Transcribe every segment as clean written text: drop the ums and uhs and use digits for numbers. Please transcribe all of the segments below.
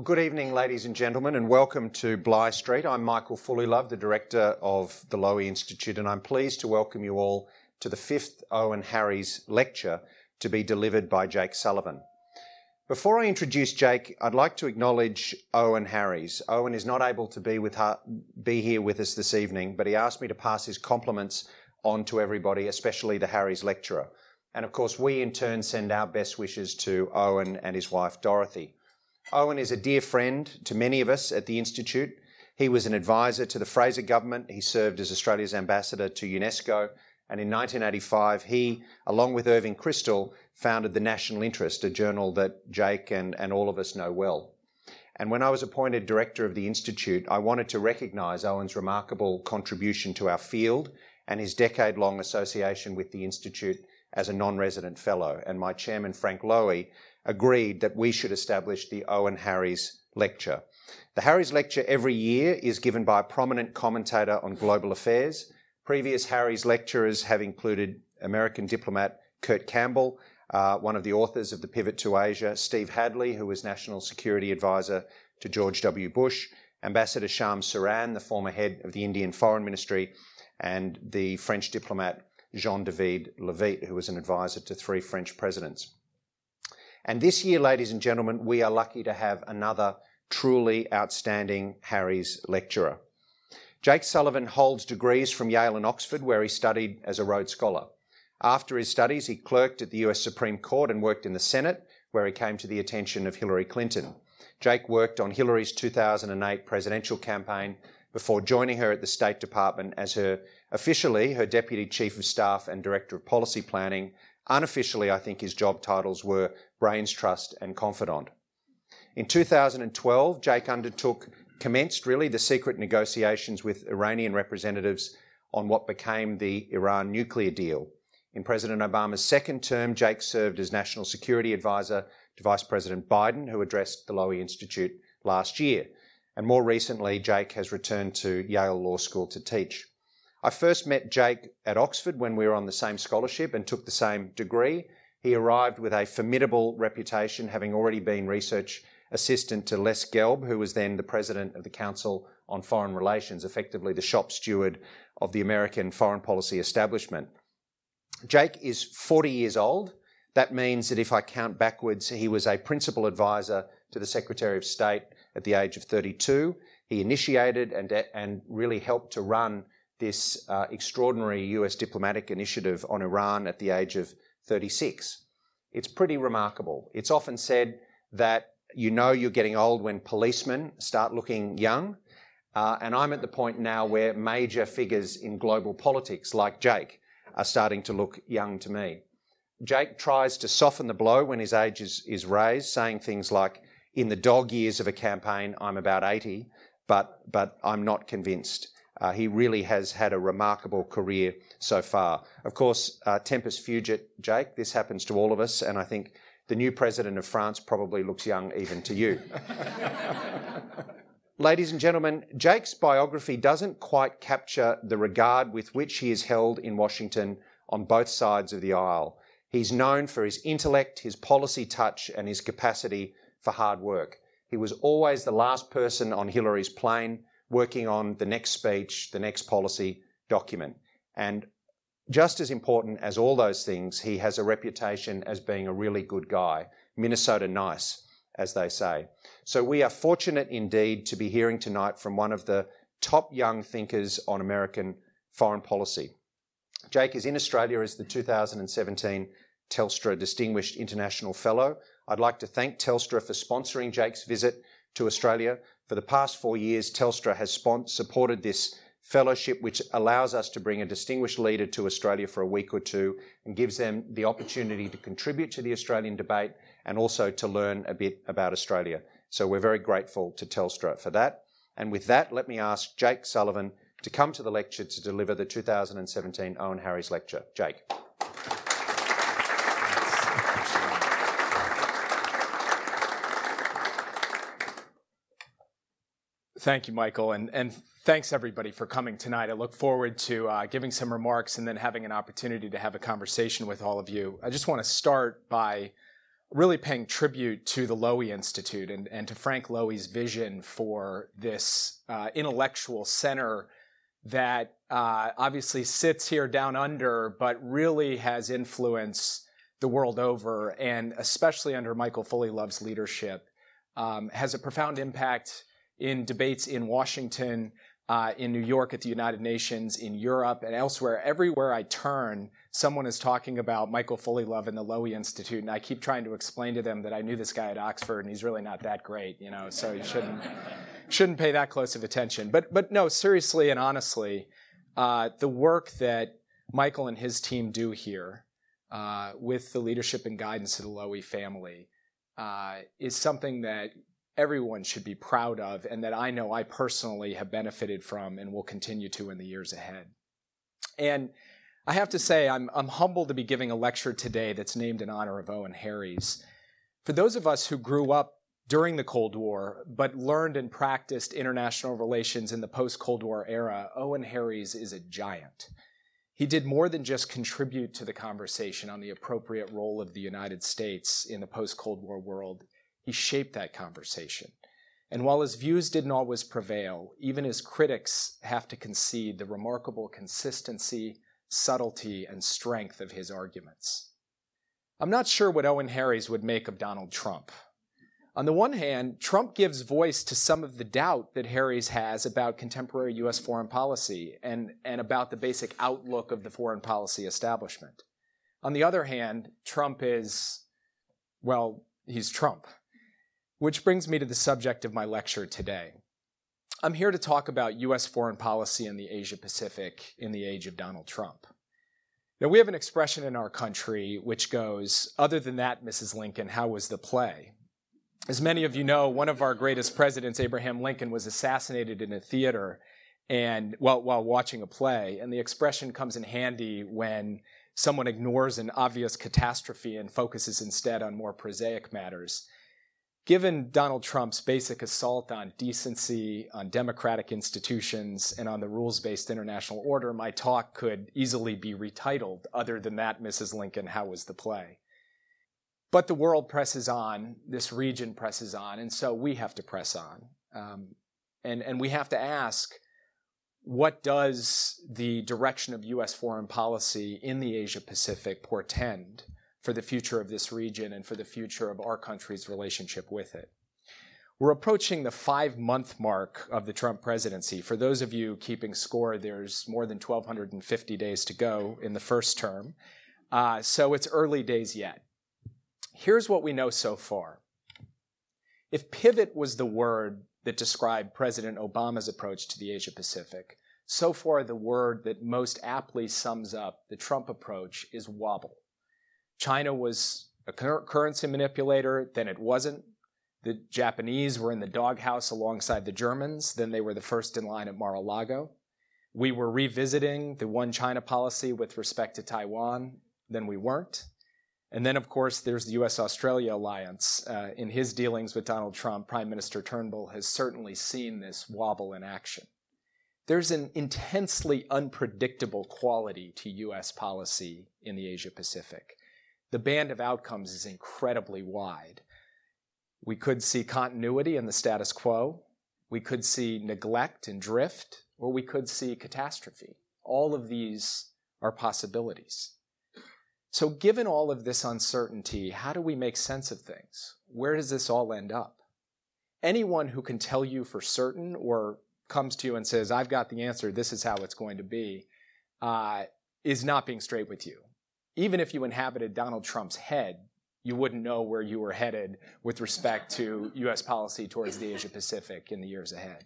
Well, good evening, ladies and gentlemen, and welcome to Bligh Street. I'm Michael Fullilove, the Director of the Lowy Institute, and I'm pleased to welcome you all to the 5th Owen Harries Lecture to be delivered by Jake Sullivan. Before I introduce Jake, I'd like to acknowledge Owen Harries. Owen is not able to be here with us this evening, but he asked me to pass his compliments on to everybody, especially the Harries lecturer. And of course, we in turn send our best wishes to Owen and his wife, Dorothy. Owen is a dear friend to many of us at the Institute. He was an advisor to the Fraser government. He served as Australia's ambassador to UNESCO. And in 1985, he, along with Irving Kristol, founded The National Interest, a journal that Jake and all of us know well. And when I was appointed director of the Institute, I wanted to recognise Owen's remarkable contribution to our field and his decade-long association with the Institute as a non-resident fellow. And my chairman, Frank Lowy, agreed that we should establish the Owen Harries Lecture. The Harries Lecture every year is given by a prominent commentator on global affairs. Previous Harries lecturers have included American diplomat Kurt Campbell, one of the authors of The Pivot to Asia, Steve Hadley, who was National Security Advisor to George W. Bush, Ambassador Shams Saran, the former head of the Indian Foreign Ministry, and the French diplomat Jean-David Levitte, who was an advisor to 3 French presidents. And this year, ladies and gentlemen, we are lucky to have another truly outstanding Harries lecturer. Jake Sullivan holds degrees from Yale and Oxford, where he studied as a Rhodes Scholar. After his studies, he clerked at the US Supreme Court and worked in the Senate, where he came to the attention of Hillary Clinton. Jake worked on Hillary's 2008 presidential campaign before joining her at the State Department as officially her Deputy Chief of Staff and Director of Policy Planning. Unofficially, I think his job titles were Brains Trust and Confidant. In 2012, Jake commenced the secret negotiations with Iranian representatives on what became the Iran nuclear deal. In President Obama's second term, Jake served as National Security Advisor to Vice President Biden, who addressed the Lowy Institute last year. And more recently, Jake has returned to Yale Law School to teach. I first met Jake at Oxford when we were on the same scholarship and took the same degree. He arrived with a formidable reputation, having already been research assistant to Les Gelb, who was then the president of the Council on Foreign Relations, effectively the shop steward of the American foreign policy establishment. Jake is 40 years old. That means that if I count backwards, he was a principal advisor to the Secretary of State at the age of 32. He initiated and really helped to run this extraordinary US diplomatic initiative on Iran at the age of 36. It's pretty remarkable. It's often said that you know you're getting old when policemen start looking young, and I'm at the point now where major figures in global politics like Jake are starting to look young to me. Jake tries to soften the blow when his age is raised, saying things like, in the dog years of a campaign, I'm about 80, but I'm not convinced. He really has had a remarkable career so far. Of course, tempus fugit, Jake, this happens to all of us, and I think the new president of France probably looks young even to you. Ladies and gentlemen, Jake's biography doesn't quite capture the regard with which he is held in Washington on both sides of the aisle. He's known for his intellect, his policy touch, and his capacity for hard work. He was always the last person on Hillary's plane, working on the next speech, the next policy document. And just as important as all those things, he has a reputation as being a really good guy. Minnesota nice, as they say. So we are fortunate indeed to be hearing tonight from one of the top young thinkers on American foreign policy. Jake is in Australia as the 2017 Telstra Distinguished International Fellow. I'd like to thank Telstra for sponsoring Jake's visit to Australia. For the past 4 years, Telstra has supported this fellowship, which allows us to bring a distinguished leader to Australia for a week or two and gives them the opportunity to contribute to the Australian debate and also to learn a bit about Australia. So we're very grateful to Telstra for that. And with that, let me ask Jake Sullivan to come to the lecture to deliver the 2017 Owen Harries Lecture. Jake. Thank you, Michael, and thanks everybody for coming tonight. I look forward to giving some remarks and then having an opportunity to have a conversation with all of you. I just want to start by really paying tribute to the Lowy Institute and to Frank Lowy's vision for this intellectual center that obviously sits here down under, but really has influence the world over, and especially under Michael Fuleylove's leadership, has a profound impact in debates in Washington, in New York at the United Nations, in Europe, and elsewhere. Everywhere I turn, someone is talking about Michael Fulleylove and the Lowy Institute, and I keep trying to explain to them that I knew this guy at Oxford, and he's really not that great, so you shouldn't pay that close of attention. But no, seriously and honestly, the work that Michael and his team do here with the leadership and guidance of the Lowy family is something that everyone should be proud of, and that I know I personally have benefited from and will continue to in the years ahead. And I have to say, I'm humbled to be giving a lecture today that's named in honor of Owen Harries. For those of us who grew up during the Cold War, but learned and practiced international relations in the post-Cold War era, Owen Harries is a giant. He did more than just contribute to the conversation on the appropriate role of the United States in the post-Cold War world. He shaped that conversation. And while his views didn't always prevail, even his critics have to concede the remarkable consistency, subtlety, and strength of his arguments. I'm not sure what Owen Harries would make of Donald Trump. On the one hand, Trump gives voice to some of the doubt that Harries has about contemporary U.S. foreign policy and about the basic outlook of the foreign policy establishment. On the other hand, Trump is, well, he's Trump. Which brings me to the subject of my lecture today. I'm here to talk about U.S. foreign policy in the Asia-Pacific in the age of Donald Trump. Now, we have an expression in our country which goes, "Other than that, Mrs. Lincoln, how was the play?" As many of you know, one of our greatest presidents, Abraham Lincoln, was assassinated in a theater and while watching a play, and the expression comes in handy when someone ignores an obvious catastrophe and focuses instead on more prosaic matters. Given Donald Trump's basic assault on decency, on democratic institutions, and on the rules-based international order, my talk could easily be retitled, "Other than that, Mrs. Lincoln, how was the play?" But the world presses on, this region presses on, and so we have to press on. And we have to ask, what does the direction of U.S. foreign policy in the Asia-Pacific portend for the future of this region and for the future of our country's relationship with it? We're approaching the 5-month mark of the Trump presidency. For those of you keeping score, there's more than 1,250 days to go in the first term. So it's early days yet. Here's what we know so far. If pivot was the word that described President Obama's approach to the Asia-Pacific, so far the word that most aptly sums up the Trump approach is wobble. China was a currency manipulator, then it wasn't. The Japanese were in the doghouse alongside the Germans, then they were the first in line at Mar-a-Lago. We were revisiting the one China policy with respect to Taiwan, then we weren't. And then, of course, there's the U.S.-Australia alliance. In his dealings with Donald Trump, Prime Minister Turnbull has certainly seen this wobble in action. There's an intensely unpredictable quality to U.S. policy in the Asia-Pacific. The band of outcomes is incredibly wide. We could see continuity in the status quo. We could see neglect and drift, or we could see catastrophe. All of these are possibilities. So given all of this uncertainty, how do we make sense of things? Where does this all end up? Anyone who can tell you for certain or comes to you and says, "I've got the answer, this is how it's going to be," is not being straight with you. Even if you inhabited Donald Trump's head, you wouldn't know where you were headed with respect to U.S. policy towards the Asia-Pacific in the years ahead.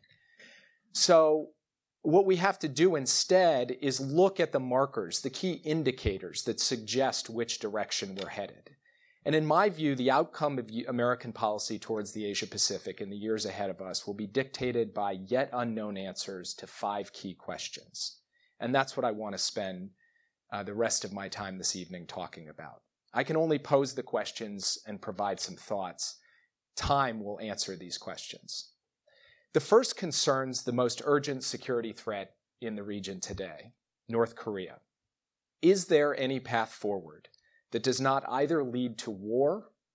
So what we have to do instead is look at the markers, the key indicators that suggest which direction we're headed. And in my view, the outcome of American policy towards the Asia-Pacific in the years ahead of us will be dictated by yet unknown answers to 5 key questions. And that's what I want to spend the rest of my time this evening talking about. I can only pose the questions and provide some thoughts. Time will answer these questions. The first concerns the most urgent security threat in the region today, North Korea. Is there any path forward that does not either lead to war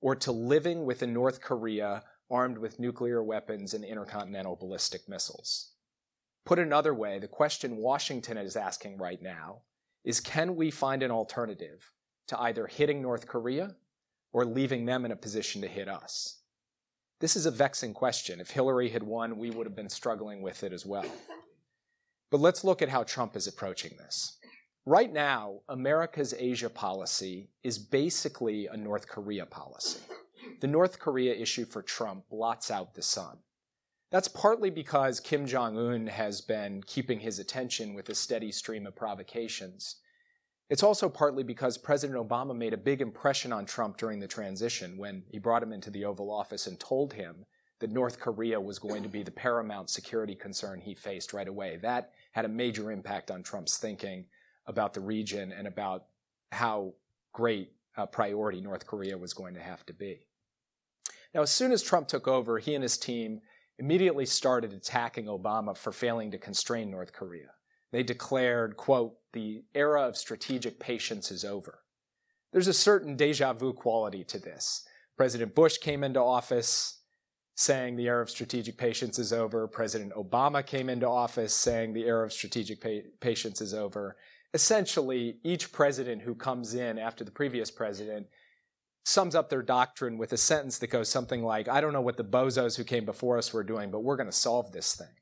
or to living with a North Korea armed with nuclear weapons and intercontinental ballistic missiles. Put another way, the question Washington is asking right now is, can we find an alternative to either hitting North Korea or leaving them in a position to hit us? This is a vexing question. If Hillary had won, we would have been struggling with it as well. But let's look at how Trump is approaching this. Right now, America's Asia policy is basically a North Korea policy. The North Korea issue for Trump blots out the sun. That's partly because Kim Jong-un has been keeping his attention with a steady stream of provocations. It's also partly because President Obama made a big impression on Trump during the transition when he brought him into the Oval Office and told him that North Korea was going to be the paramount security concern he faced right away. That had a major impact on Trump's thinking about the region and about how great a priority North Korea was going to have to be. Now, as soon as Trump took over, he and his team immediately started attacking Obama for failing to constrain North Korea. They declared, quote, "The era of strategic patience is over." There's a certain deja vu quality to this. President Bush came into office saying the era of strategic patience is over. President Obama came into office saying the era of strategic patience is over. Essentially, each president who comes in after the previous president sums up their doctrine with a sentence that goes something like, "I don't know what the bozos who came before us were doing, but we're going to solve this thing."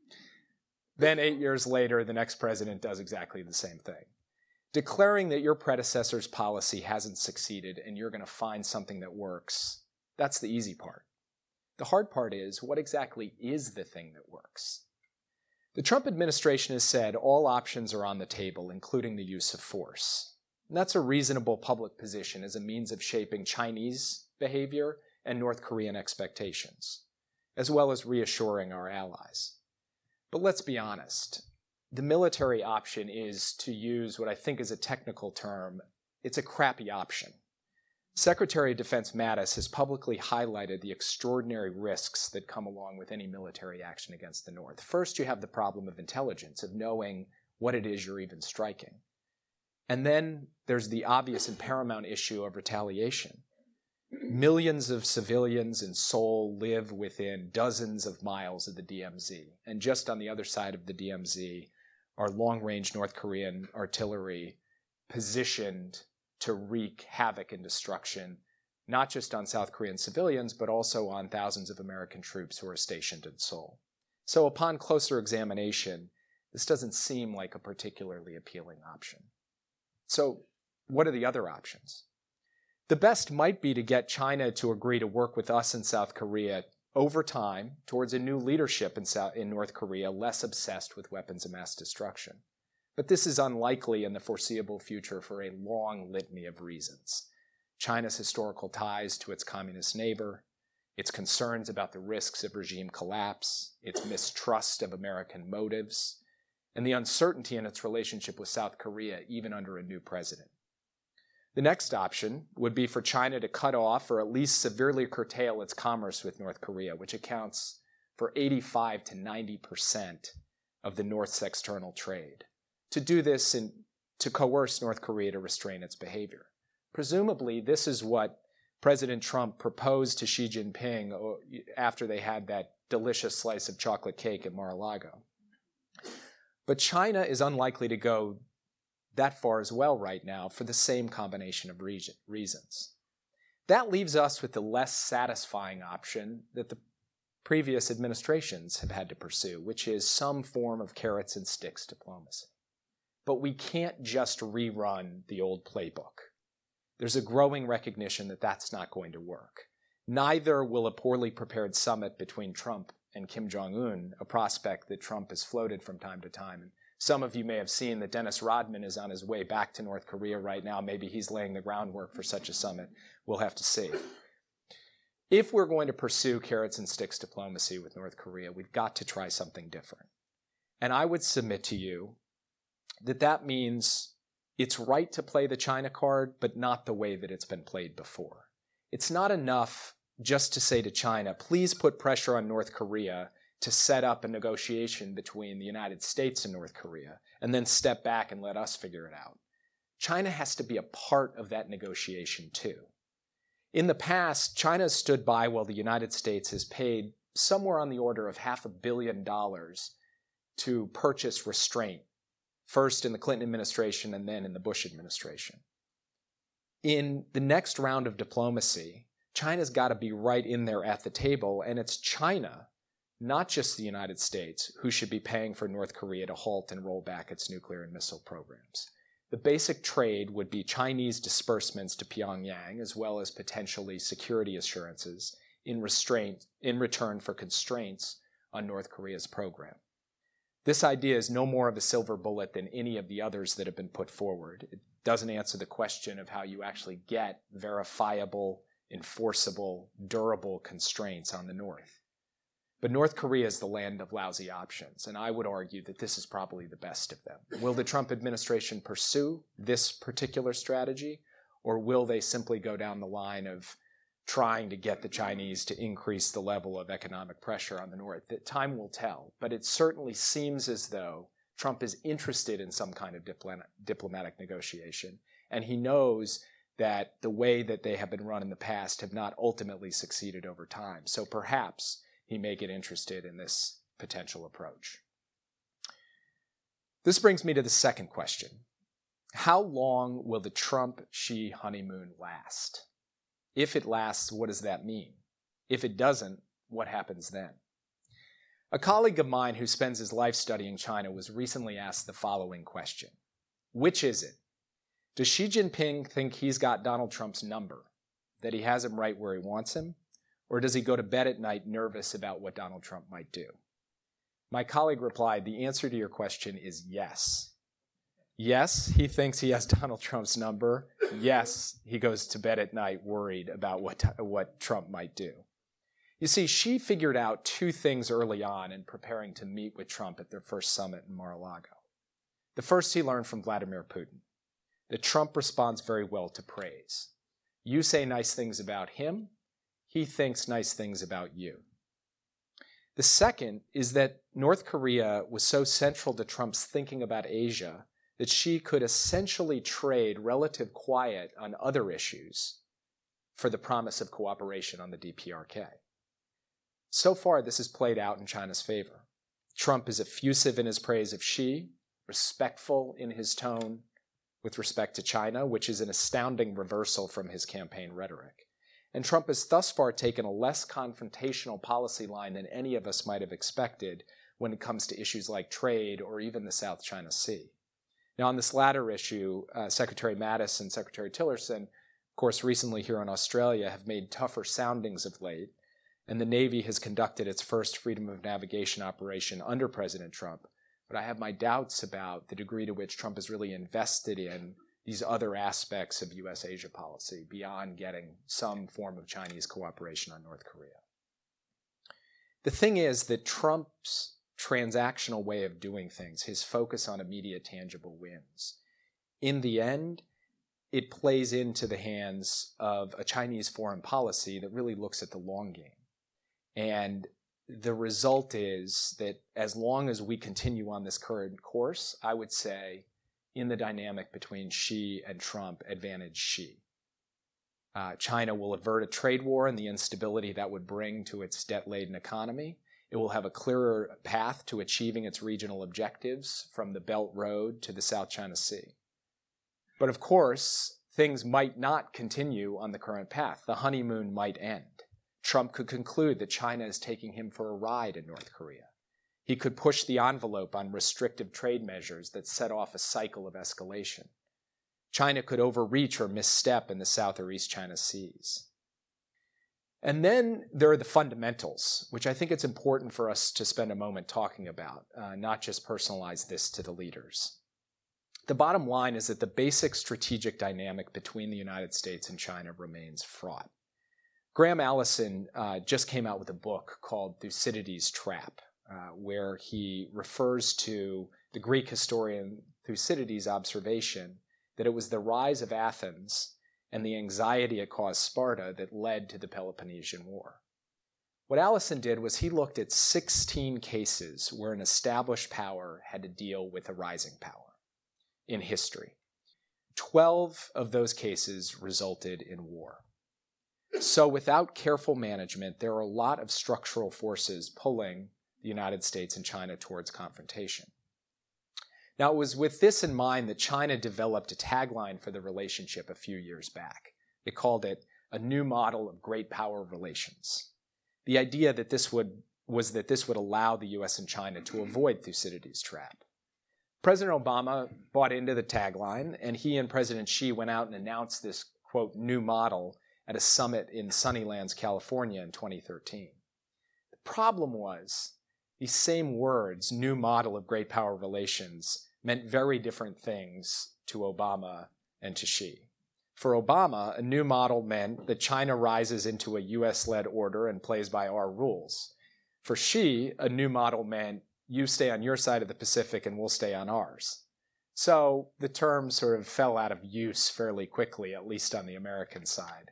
Then 8 years later, the next president does exactly the same thing. Declaring that your predecessor's policy hasn't succeeded and you're going to find something that works, that's the easy part. The hard part is, what exactly is the thing that works? The Trump administration has said all options are on the table, including the use of force. And that's a reasonable public position as a means of shaping Chinese behavior and North Korean expectations, as well as reassuring our allies. But let's be honest. The military option is, to use what I think is a technical term, it's a crappy option. Secretary of Defense Mattis has publicly highlighted the extraordinary risks that come along with any military action against the North. First, you have the problem of intelligence, of knowing what it is you're even striking. And then there's the obvious and paramount issue of retaliation. Millions of civilians in Seoul live within dozens of miles of the DMZ. And just on the other side of the DMZ are long-range North Korean artillery positioned to wreak havoc and destruction, not just on South Korean civilians, but also on thousands of American troops who are stationed in Seoul. So upon closer examination, this doesn't seem like a particularly appealing option. So what are the other options? The best might be to get China to agree to work with us in South Korea over time towards a new leadership in North Korea, less obsessed with weapons of mass destruction. But this is unlikely in the foreseeable future for a long litany of reasons. China's historical ties to its communist neighbor, its concerns about the risks of regime collapse, its mistrust of American motives, and the uncertainty in its relationship with South Korea, even under a new president. The next option would be for China to cut off or at least severely curtail its commerce with North Korea, which accounts for 85 to 90% of the North's external trade. To do this and to coerce North Korea to restrain its behavior. Presumably, this is what President Trump proposed to Xi Jinping after they had that delicious slice of chocolate cake at Mar-a-Lago. But China is unlikely to go that far as well right now for the same combination of reasons. That leaves us with the less satisfying option that the previous administrations have had to pursue, which is some form of carrots and sticks diplomacy. But we can't just rerun the old playbook. There's a growing recognition that that's not going to work. Neither will a poorly prepared summit between Trump and Kim Jong-un, a prospect that Trump has floated from time to time. And some of you may have seen that Dennis Rodman is on his way back to North Korea right now. Maybe he's laying the groundwork for such a summit. We'll have to see. If we're going to pursue carrots and sticks diplomacy with North Korea, we've got to try something different. And I would submit to you that means it's right to play the China card, but not the way that it's been played before. It's not enough just to say to China, please put pressure on North Korea to set up a negotiation between the United States and North Korea, and then step back and let us figure it out. China has to be a part of that negotiation too. In the past, China has stood by while the United States has paid somewhere on the order of $500 million to purchase restraint, first in the Clinton administration and then in the Bush administration. In the next round of diplomacy, China's got to be right in there at the table, and it's China, not just the United States, who should be paying for North Korea to halt and roll back its nuclear and missile programs. The basic trade would be Chinese disbursements to Pyongyang, as well as potentially security assurances in return for constraints on North Korea's program. This idea is no more of a silver bullet than any of the others that have been put forward. It doesn't answer the question of how you actually get verifiable, enforceable, durable constraints on the North. But North Korea is the land of lousy options, and I would argue that this is probably the best of them. Will the Trump administration pursue this particular strategy, or will they simply go down the line of trying to get the Chinese to increase the level of economic pressure on the North? That time will tell, but it certainly seems as though Trump is interested in some kind of diplomatic negotiation, and he knows that the way that they have been run in the past have not ultimately succeeded over time. So perhaps he may get interested in this potential approach. This brings me to the second question. How long will the Trump-Xi honeymoon last? If it lasts, what does that mean? If it doesn't, what happens then? A colleague of mine who spends his life studying China was recently asked the following question. Which is it? Does Xi Jinping think he's got Donald Trump's number, that he has him right where he wants him? Or does he go to bed at night nervous about what Donald Trump might do? My colleague replied, the answer to your question is yes. Yes, he thinks he has Donald Trump's number. Yes, he goes to bed at night worried about what Trump might do. You see, Xi figured out two things early on in preparing to meet with Trump at their first summit in Mar-a-Lago. The first he learned from Vladimir Putin, that Trump responds very well to praise. You say nice things about him, he thinks nice things about you. The second is that North Korea was so central to Trump's thinking about Asia that Xi could essentially trade relative quiet on other issues for the promise of cooperation on the DPRK. So far, this has played out in China's favor. Trump is effusive in his praise of Xi, respectful in his tone with respect to China, which is an astounding reversal from his campaign rhetoric. And Trump has thus far taken a less confrontational policy line than any of us might have expected when it comes to issues like trade or even the South China Sea. Now, on this latter issue, Secretary Mattis and Secretary Tillerson, of course, recently here in Australia, have made tougher soundings of late, and the Navy has conducted its first freedom of navigation operation under President Trump. But I have my doubts about the degree to which Trump is really invested in these other aspects of U.S.-Asia policy beyond getting some form of Chinese cooperation on North Korea. The thing is that Trump's transactional way of doing things, his focus on immediate tangible wins, in the end, it plays into the hands of a Chinese foreign policy that really looks at the long game. And the result is that as long as we continue on this current course, I would say in the dynamic between Xi and Trump, advantage Xi. China will avert a trade war and the instability that would bring to its debt-laden economy. It will have a clearer path to achieving its regional objectives from the Belt Road to the South China Sea. But of course, things might not continue on the current path. The honeymoon might end. Trump could conclude that China is taking him for a ride in North Korea. He could push the envelope on restrictive trade measures that set off a cycle of escalation. China could overreach or misstep in the South or East China Seas. And then there are the fundamentals, which I think it's important for us to spend a moment talking about, not just personalize this to the leaders. The bottom line is that the basic strategic dynamic between the United States and China remains fraught. Graham Allison just came out with a book called Thucydides' Trap, where he refers to the Greek historian Thucydides' observation that it was the rise of Athens and the anxiety it caused Sparta that led to the Peloponnesian War. What Allison did was he looked at 16 cases where an established power had to deal with a rising power in history. 12 of those cases resulted in war. So without careful management, there are a lot of structural forces pulling the United States and China towards confrontation. Now, it was with this in mind that China developed a tagline for the relationship a few years back. It called it a new model of great power relations. The idea that this would allow the US and China to avoid Thucydides' trap. President Obama bought into the tagline, and he and President Xi went out and announced this, quote, new model at a summit in Sunnylands, California in 2013. The problem was these same words, new model of great power relations, meant very different things to Obama and to Xi. For Obama, a new model meant that China rises into a US-led order and plays by our rules. For Xi, a new model meant you stay on your side of the Pacific and we'll stay on ours. So the term sort of fell out of use fairly quickly, at least on the American side.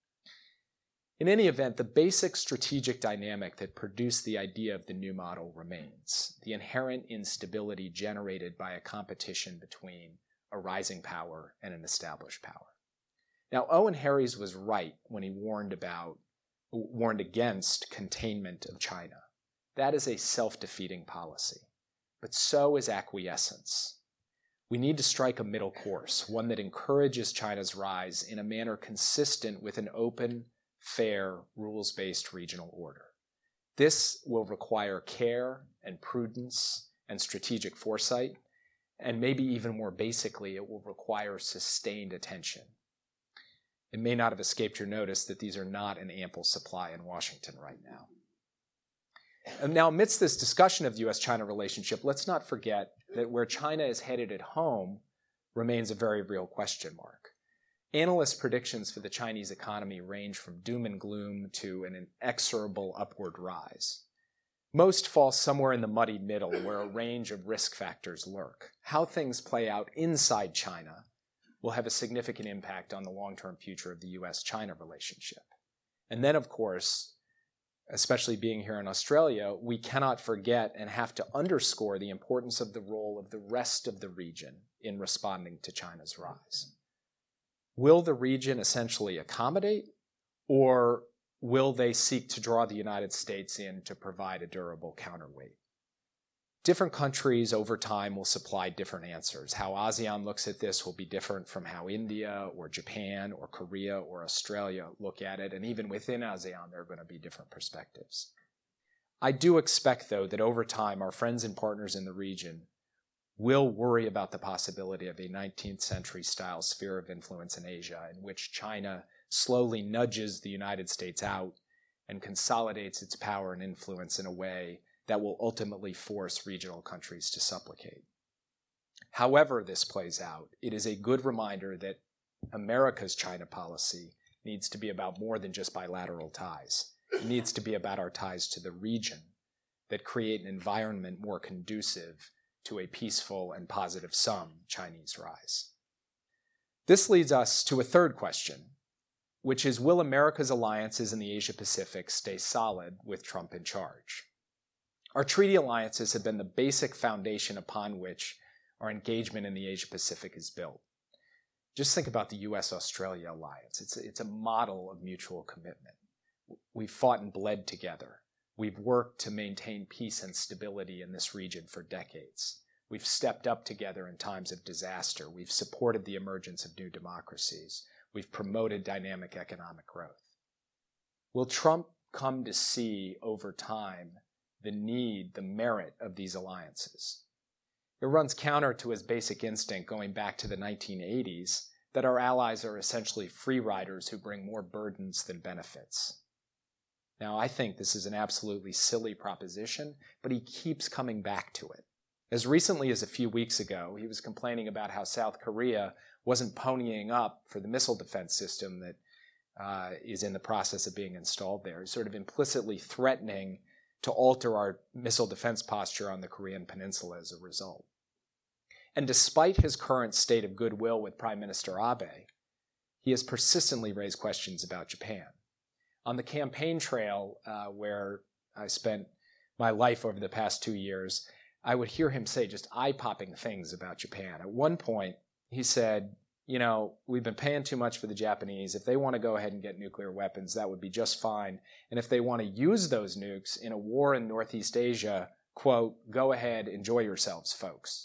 In any event, the basic strategic dynamic that produced the idea of the new model remains, the inherent instability generated by a competition between a rising power and an established power. Now, Owen Harries was right when he warned against containment of China. That is a self-defeating policy, but so is acquiescence. We need to strike a middle course, one that encourages China's rise in a manner consistent with an open, fair, rules-based regional order. This will require care and prudence and strategic foresight, and maybe even more basically, it will require sustained attention. It may not have escaped your notice that these are not in ample supply in Washington right now. And now, amidst this discussion of the US-China relationship, let's not forget that where China is headed at home remains a very real question mark. Analysts' predictions for the Chinese economy range from doom and gloom to an inexorable upward rise. Most fall somewhere in the muddy middle, where a range of risk factors lurk. How things play out inside China will have a significant impact on the long-term future of the US-China relationship. And then, of course, especially being here in Australia, we cannot forget and have to underscore the importance of the role of the rest of the region in responding to China's rise. Will the region essentially accommodate, or will they seek to draw the United States in to provide a durable counterweight? Different countries over time will supply different answers. How ASEAN looks at this will be different from how India or Japan or Korea or Australia look at it. And even within ASEAN, there are going to be different perspectives. I do expect, though, that over time, our friends and partners in the region will worry about the possibility of a 19th century style sphere of influence in Asia, in which China slowly nudges the United States out and consolidates its power and influence in a way that will ultimately force regional countries to supplicate. However this plays out, it is a good reminder that America's China policy needs to be about more than just bilateral ties. It needs to be about our ties to the region that create an environment more conducive to a peaceful and positive sum Chinese rise. This leads us to a third question, which is, will America's alliances in the Asia-Pacific stay solid with Trump in charge? Our treaty alliances have been the basic foundation upon which our engagement in the Asia-Pacific is built. Just think about the US-Australia alliance. It's a model of mutual commitment. We've fought and bled together. We've worked to maintain peace and stability in this region for decades. We've stepped up together in times of disaster. We've supported the emergence of new democracies. We've promoted dynamic economic growth. Will Trump come to see over time the merit of these alliances? It runs counter to his basic instinct going back to the 1980s that our allies are essentially free riders who bring more burdens than benefits. Now, I think this is an absolutely silly proposition, but he keeps coming back to it. As recently as a few weeks ago, he was complaining about how South Korea wasn't ponying up for the missile defense system that is in the process of being installed there. He's sort of implicitly threatening to alter our missile defense posture on the Korean Peninsula as a result. And despite his current state of goodwill with Prime Minister Abe, he has persistently raised questions about Japan. On the campaign trail, where I spent my life over the past 2 years, I would hear him say just eye-popping things about Japan. At one point, he said, we've been paying too much for the Japanese. If they want to go ahead and get nuclear weapons, that would be just fine. And if they want to use those nukes in a war in Northeast Asia, quote, go ahead, enjoy yourselves, folks.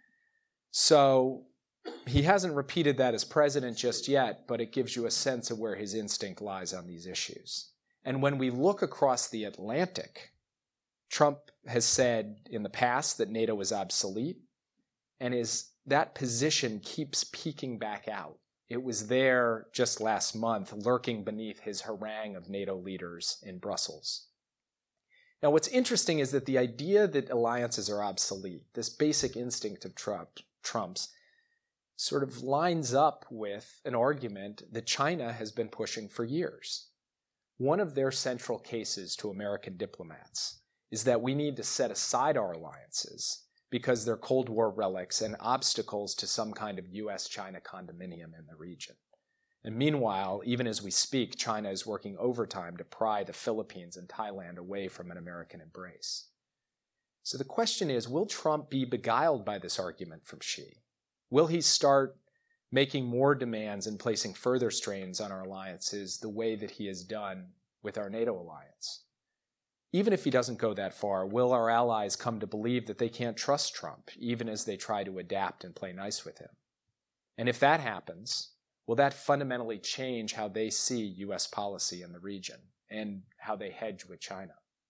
So he hasn't repeated that as president just yet, but it gives you a sense of where his instinct lies on these issues. And when we look across the Atlantic, Trump has said in the past that NATO is obsolete, and that position keeps peeking back out. It was there just last month, lurking beneath his harangue of NATO leaders in Brussels. Now, what's interesting is that the idea that alliances are obsolete, this basic instinct of Trump's, sort of lines up with an argument that China has been pushing for years. One of their central cases to American diplomats is that we need to set aside our alliances because they're Cold War relics and obstacles to some kind of US-China condominium in the region. And meanwhile, even as we speak, China is working overtime to pry the Philippines and Thailand away from an American embrace. So the question is, will Trump be beguiled by this argument from Xi? Will he start making more demands and placing further strains on our alliances the way that he has done with our NATO alliance? Even if he doesn't go that far, will our allies come to believe that they can't trust Trump, even as they try to adapt and play nice with him? And if that happens, will that fundamentally change how they see U.S. policy in the region and how they hedge with China?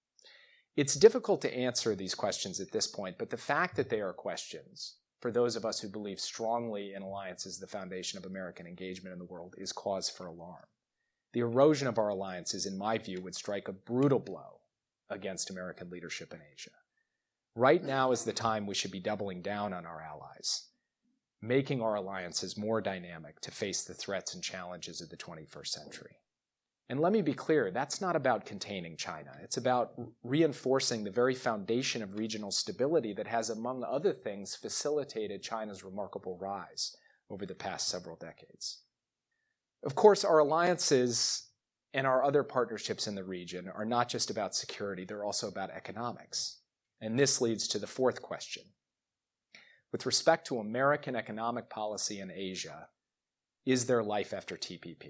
It's difficult to answer these questions at this point, but the fact that they are questions, for those of us who believe strongly in alliances as the foundation of American engagement in the world, is cause for alarm. The erosion of our alliances, in my view, would strike a brutal blow against American leadership in Asia. Right now is the time we should be doubling down on our allies, making our alliances more dynamic to face the threats and challenges of the 21st century. And let me be clear, that's not about containing China. It's about reinforcing the very foundation of regional stability that has, among other things, facilitated China's remarkable rise over the past several decades. Of course, our alliances and our other partnerships in the region are not just about security, they're also about economics. And this leads to the fourth question. With respect to American economic policy in Asia, is there life after TPP?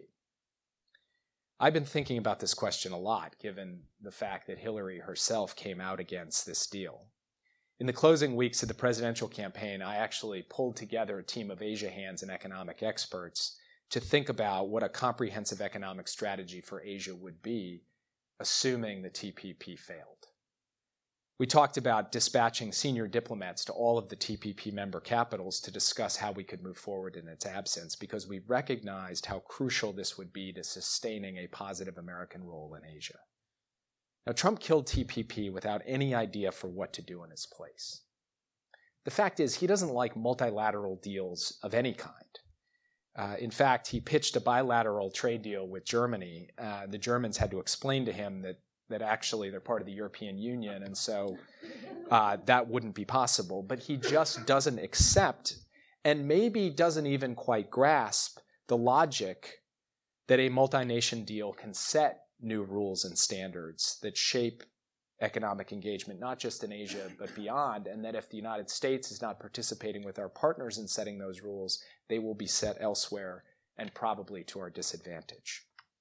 I've been thinking about this question a lot, given the fact that Hillary herself came out against this deal. In the closing weeks of the presidential campaign, I actually pulled together a team of Asia hands and economic experts to think about what a comprehensive economic strategy for Asia would be, assuming the TPP failed. We talked about dispatching senior diplomats to all of the TPP member capitals to discuss how we could move forward in its absence, because we recognized how crucial this would be to sustaining a positive American role in Asia. Now, Trump killed TPP without any idea for what to do in its place. The fact is, he doesn't like multilateral deals of any kind. In fact, he pitched a bilateral trade deal with Germany. The Germans had to explain to him that actually they're part of the European Union, and so that wouldn't be possible. But he just doesn't accept, and maybe doesn't even quite grasp, the logic that a multi-nation deal can set new rules and standards that shape economic engagement, not just in Asia, but beyond, and that if the United States is not participating with our partners in setting those rules, they will be set elsewhere and probably to our disadvantage.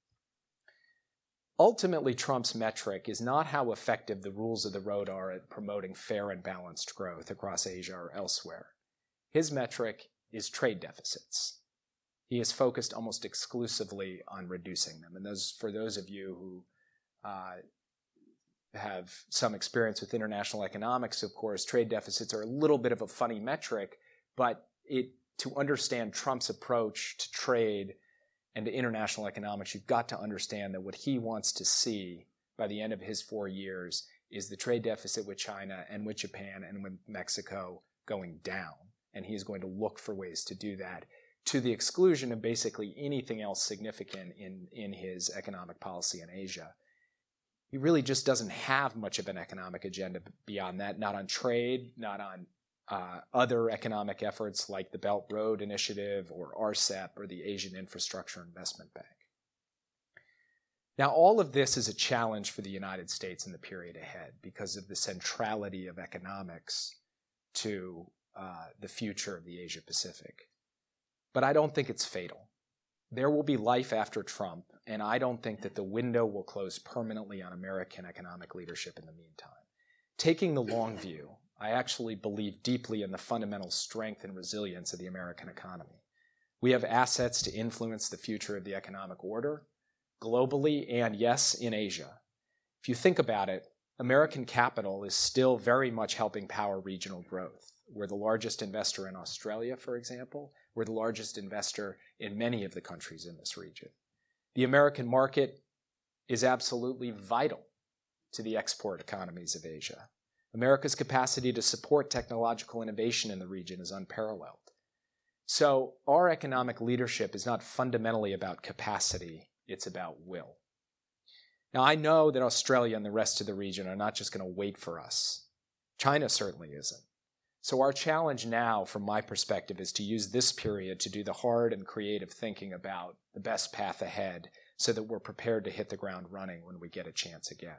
Ultimately, Trump's metric is not how effective the rules of the road are at promoting fair and balanced growth across Asia or elsewhere. His metric is trade deficits. He is focused almost exclusively on reducing them. And for those of you who have some experience with international economics, of course, trade deficits are a little bit of a funny metric, but to understand Trump's approach to trade and to international economics, you've got to understand that what he wants to see by the end of his 4 years is the trade deficit with China and with Japan and with Mexico going down. And he's going to look for ways to do that to the exclusion of basically anything else significant in his economic policy in Asia. He really just doesn't have much of an economic agenda beyond that, not on trade, not on other economic efforts like the Belt Road Initiative or RCEP or the Asian Infrastructure Investment Bank. Now, all of this is a challenge for the United States in the period ahead because of the centrality of economics to the future of the Asia Pacific. but I don't think it's fatal. There will be life after Trump, and I don't think that the window will close permanently on American economic leadership in the meantime. Taking the long view, I actually believe deeply in the fundamental strength and resilience of the American economy. We have assets to influence the future of the economic order, globally and, yes, in Asia. If you think about it, American capital is still very much helping power regional growth. We're the largest investor in Australia, for example. We're the largest investor in many of the countries in this region. The American market is absolutely vital to the export economies of Asia. America's capacity to support technological innovation in the region is unparalleled. So our economic leadership is not fundamentally about capacity, it's about will. Now, I know that Australia and the rest of the region are not just going to wait for us. China certainly isn't. So our challenge now, from my perspective, is to use this period to do the hard and creative thinking about the best path ahead so that we're prepared to hit the ground running when we get a chance again.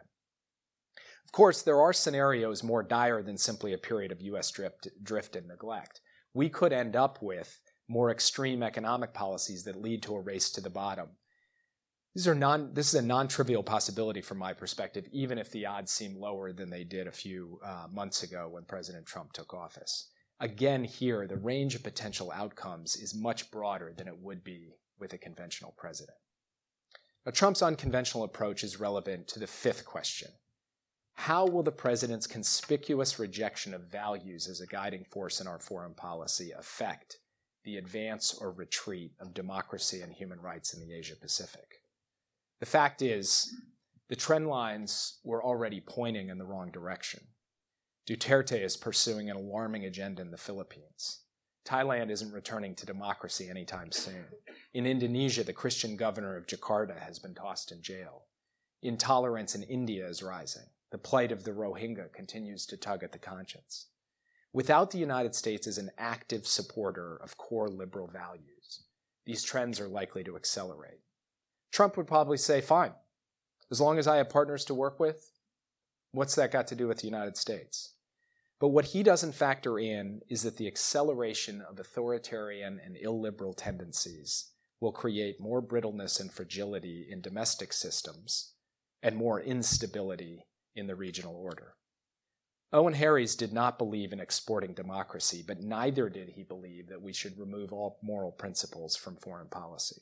Of course, there are scenarios more dire than simply a period of U.S. drift and neglect. We could end up with more extreme economic policies that lead to a race to the bottom. This is a non-trivial possibility from my perspective, even if the odds seem lower than they did a few months ago when President Trump took office. Again, here, the range of potential outcomes is much broader than it would be with a conventional president. Now, Trump's unconventional approach is relevant to the fifth question. How will the president's conspicuous rejection of values as a guiding force in our foreign policy affect the advance or retreat of democracy and human rights in the Asia-Pacific? The fact is, the trend lines were already pointing in the wrong direction. Duterte is pursuing an alarming agenda in the Philippines. Thailand isn't returning to democracy anytime soon. In Indonesia, the Christian governor of Jakarta has been tossed in jail. Intolerance in India is rising. The plight of the Rohingya continues to tug at the conscience. Without the United States as an active supporter of core liberal values, these trends are likely to accelerate. Trump would probably say, fine, as long as I have partners to work with, what's that got to do with the United States? But what he doesn't factor in is that the acceleration of authoritarian and illiberal tendencies will create more brittleness and fragility in domestic systems and more instability in the regional order. Owen Harries did not believe in exporting democracy, but neither did he believe that we should remove all moral principles from foreign policy.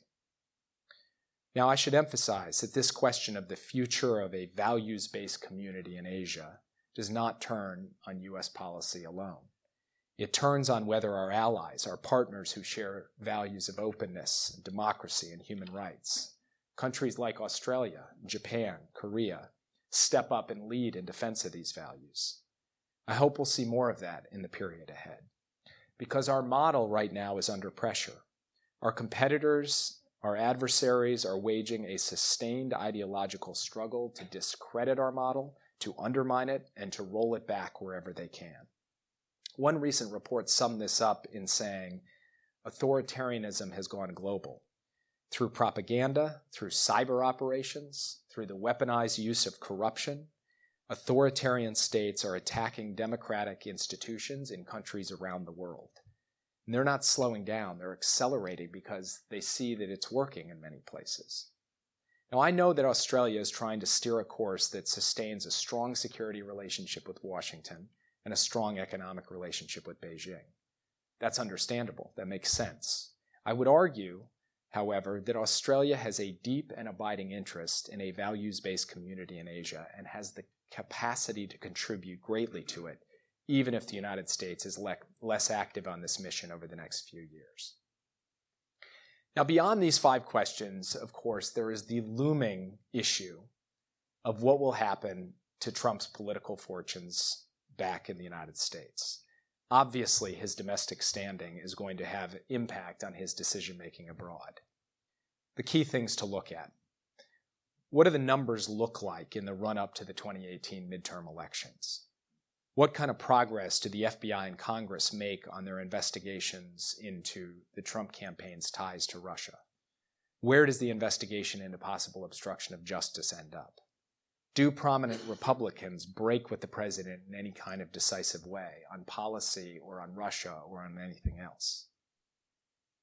Now, I should emphasize that this question of the future of a values-based community in Asia does not turn on U.S. policy alone. It turns on whether our allies, our partners who share values of openness, democracy, and human rights, countries like Australia, Japan, Korea, step up and lead in defense of these values. I hope we'll see more of that in the period ahead, because our model right now is under pressure. Our competitors, our adversaries are waging a sustained ideological struggle to discredit our model, to undermine it, and to roll it back wherever they can. One recent report summed this up in saying, authoritarianism has gone global. Through propaganda, through cyber operations, through the weaponized use of corruption, authoritarian states are attacking democratic institutions in countries around the world. And they're not slowing down, they're accelerating because they see that it's working in many places. Now, I know that Australia is trying to steer a course that sustains a strong security relationship with Washington and a strong economic relationship with Beijing. That's understandable, that makes sense. I would argue, however, that Australia has a deep and abiding interest in a values-based community in Asia and has the capacity to contribute greatly to it, even if the United States is less active on this mission over the next few years. Now, beyond these 5 questions, of course, there is the looming issue of what will happen to Trump's political fortunes back in the United States. Obviously, his domestic standing is going to have impact on his decision-making abroad. The key things to look at. What do the numbers look like in the run-up to the 2018 midterm elections? What kind of progress did the FBI and Congress make on their investigations into the Trump campaign's ties to Russia? Where does the investigation into possible obstruction of justice end up? Do prominent Republicans break with the president in any kind of decisive way on policy or on Russia or on anything else?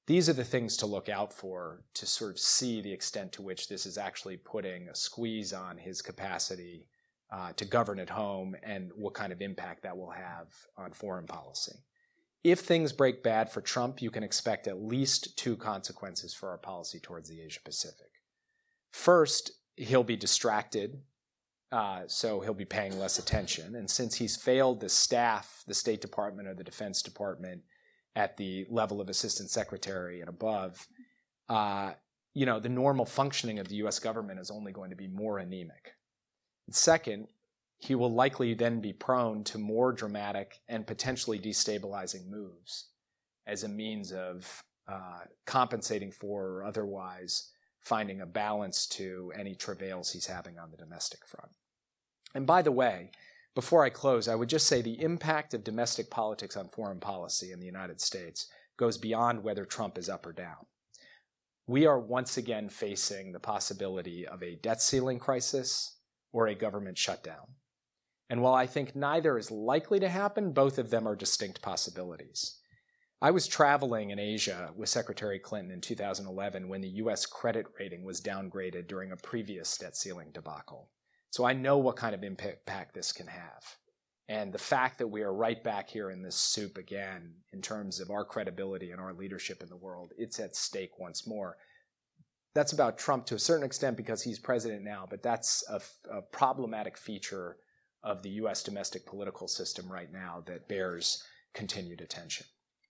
These are the things to look out for to sort of see the extent to which this is actually putting a squeeze on his capacity to govern at home and what kind of impact that will have on foreign policy. If things break bad for Trump, you can expect at least two consequences for our policy towards the Asia Pacific. First, he'll be distracted, so he'll be paying less attention. And since he's failed to staff the State Department or the Defense Department at the level of assistant secretary and above, the normal functioning of the U.S. government is only going to be more anemic. And second, he will likely then be prone to more dramatic and potentially destabilizing moves as a means of compensating for or otherwise finding a balance to any travails he's having on the domestic front. And by the way, before I close, I would just say the impact of domestic politics on foreign policy in the United States goes beyond whether Trump is up or down. We are once again facing the possibility of a debt ceiling crisis or a government shutdown. And while I think neither is likely to happen, both of them are distinct possibilities. I was traveling in Asia with Secretary Clinton in 2011 when the U.S. credit rating was downgraded during a previous debt ceiling debacle. So I know what kind of impact this can have. And the fact that we are right back here in this soup again in terms of our credibility and our leadership in the world, it's at stake once more. That's about Trump to a certain extent because he's president now, but that's a problematic feature of the U.S. domestic political system right now that bears continued attention.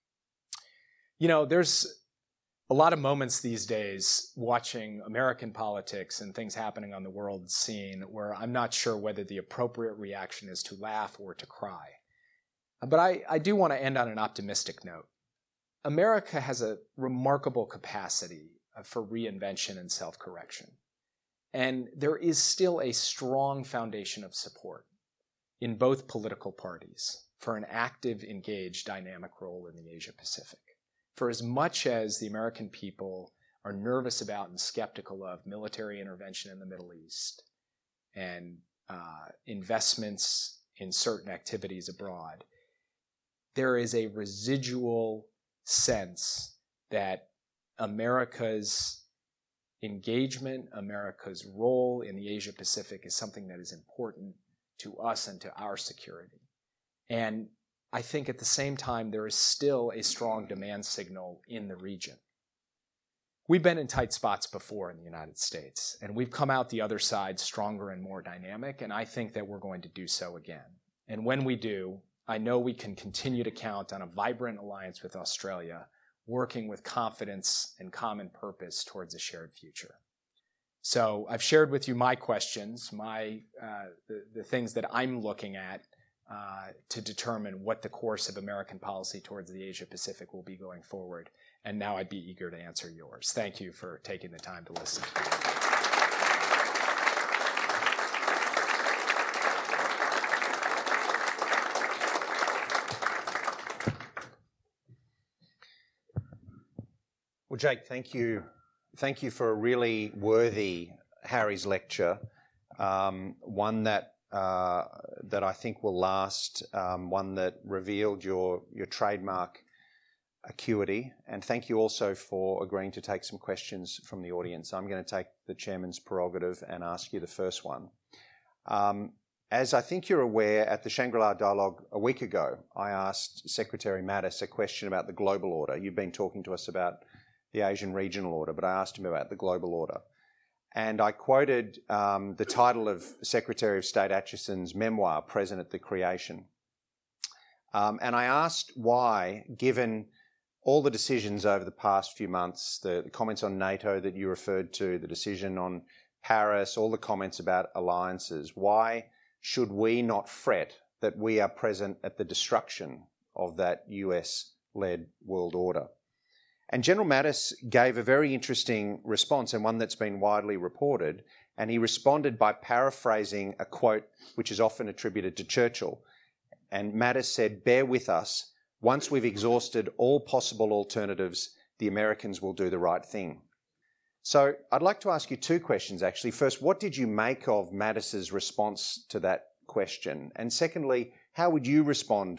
There's a lot of moments these days watching American politics and things happening on the world scene where I'm not sure whether the appropriate reaction is to laugh or to cry. But I do want to end on an optimistic note. America has a remarkable capacity for reinvention and self-correction. And there is still a strong foundation of support in both political parties for an active, engaged, dynamic role in the Asia Pacific. For as much as the American people are nervous about and skeptical of military intervention in the Middle East and investments in certain activities abroad, there is a residual sense that America's engagement, America's role in the Asia Pacific is something that is important to us and to our security. And I think at the same time, there is still a strong demand signal in the region. We've been in tight spots before in the United States, and we've come out the other side stronger and more dynamic, and I think that we're going to do so again. And when we do, I know we can continue to count on a vibrant alliance with Australia, working with confidence and common purpose towards a shared future. So I've shared with you my questions, the things that I'm looking at to determine what the course of American policy towards the Asia Pacific will be going forward. And now I'd be eager to answer yours. Thank you for taking the time to listen. Well, Jake, thank you. Thank you for a really worthy Harry's lecture, one that I think will last, one that revealed your trademark acuity. And thank you also for agreeing to take some questions from the audience. I'm going to take the chairman's prerogative and ask you the first one. As I think you're aware, at the Shangri-La Dialogue a week ago, I asked Secretary Mattis a question about the global order. You've been talking to us about the Asian regional order, but I asked him about the global order. And I quoted the title of Secretary of State Acheson's memoir, Present at the Creation. And I asked why, given all the decisions over the past few months, the comments on NATO that you referred to, the decision on Paris, all the comments about alliances, why should we not fret that we are present at the destruction of that US-led world order? And General Mattis gave a very interesting response, and one that's been widely reported, and he responded by paraphrasing a quote which is often attributed to Churchill. And Mattis said, "Bear with us. Once we've exhausted all possible alternatives, the Americans will do the right thing." So I'd like to ask you two questions, actually. First, what did you make of Mattis's response to that question? And secondly, how would you respond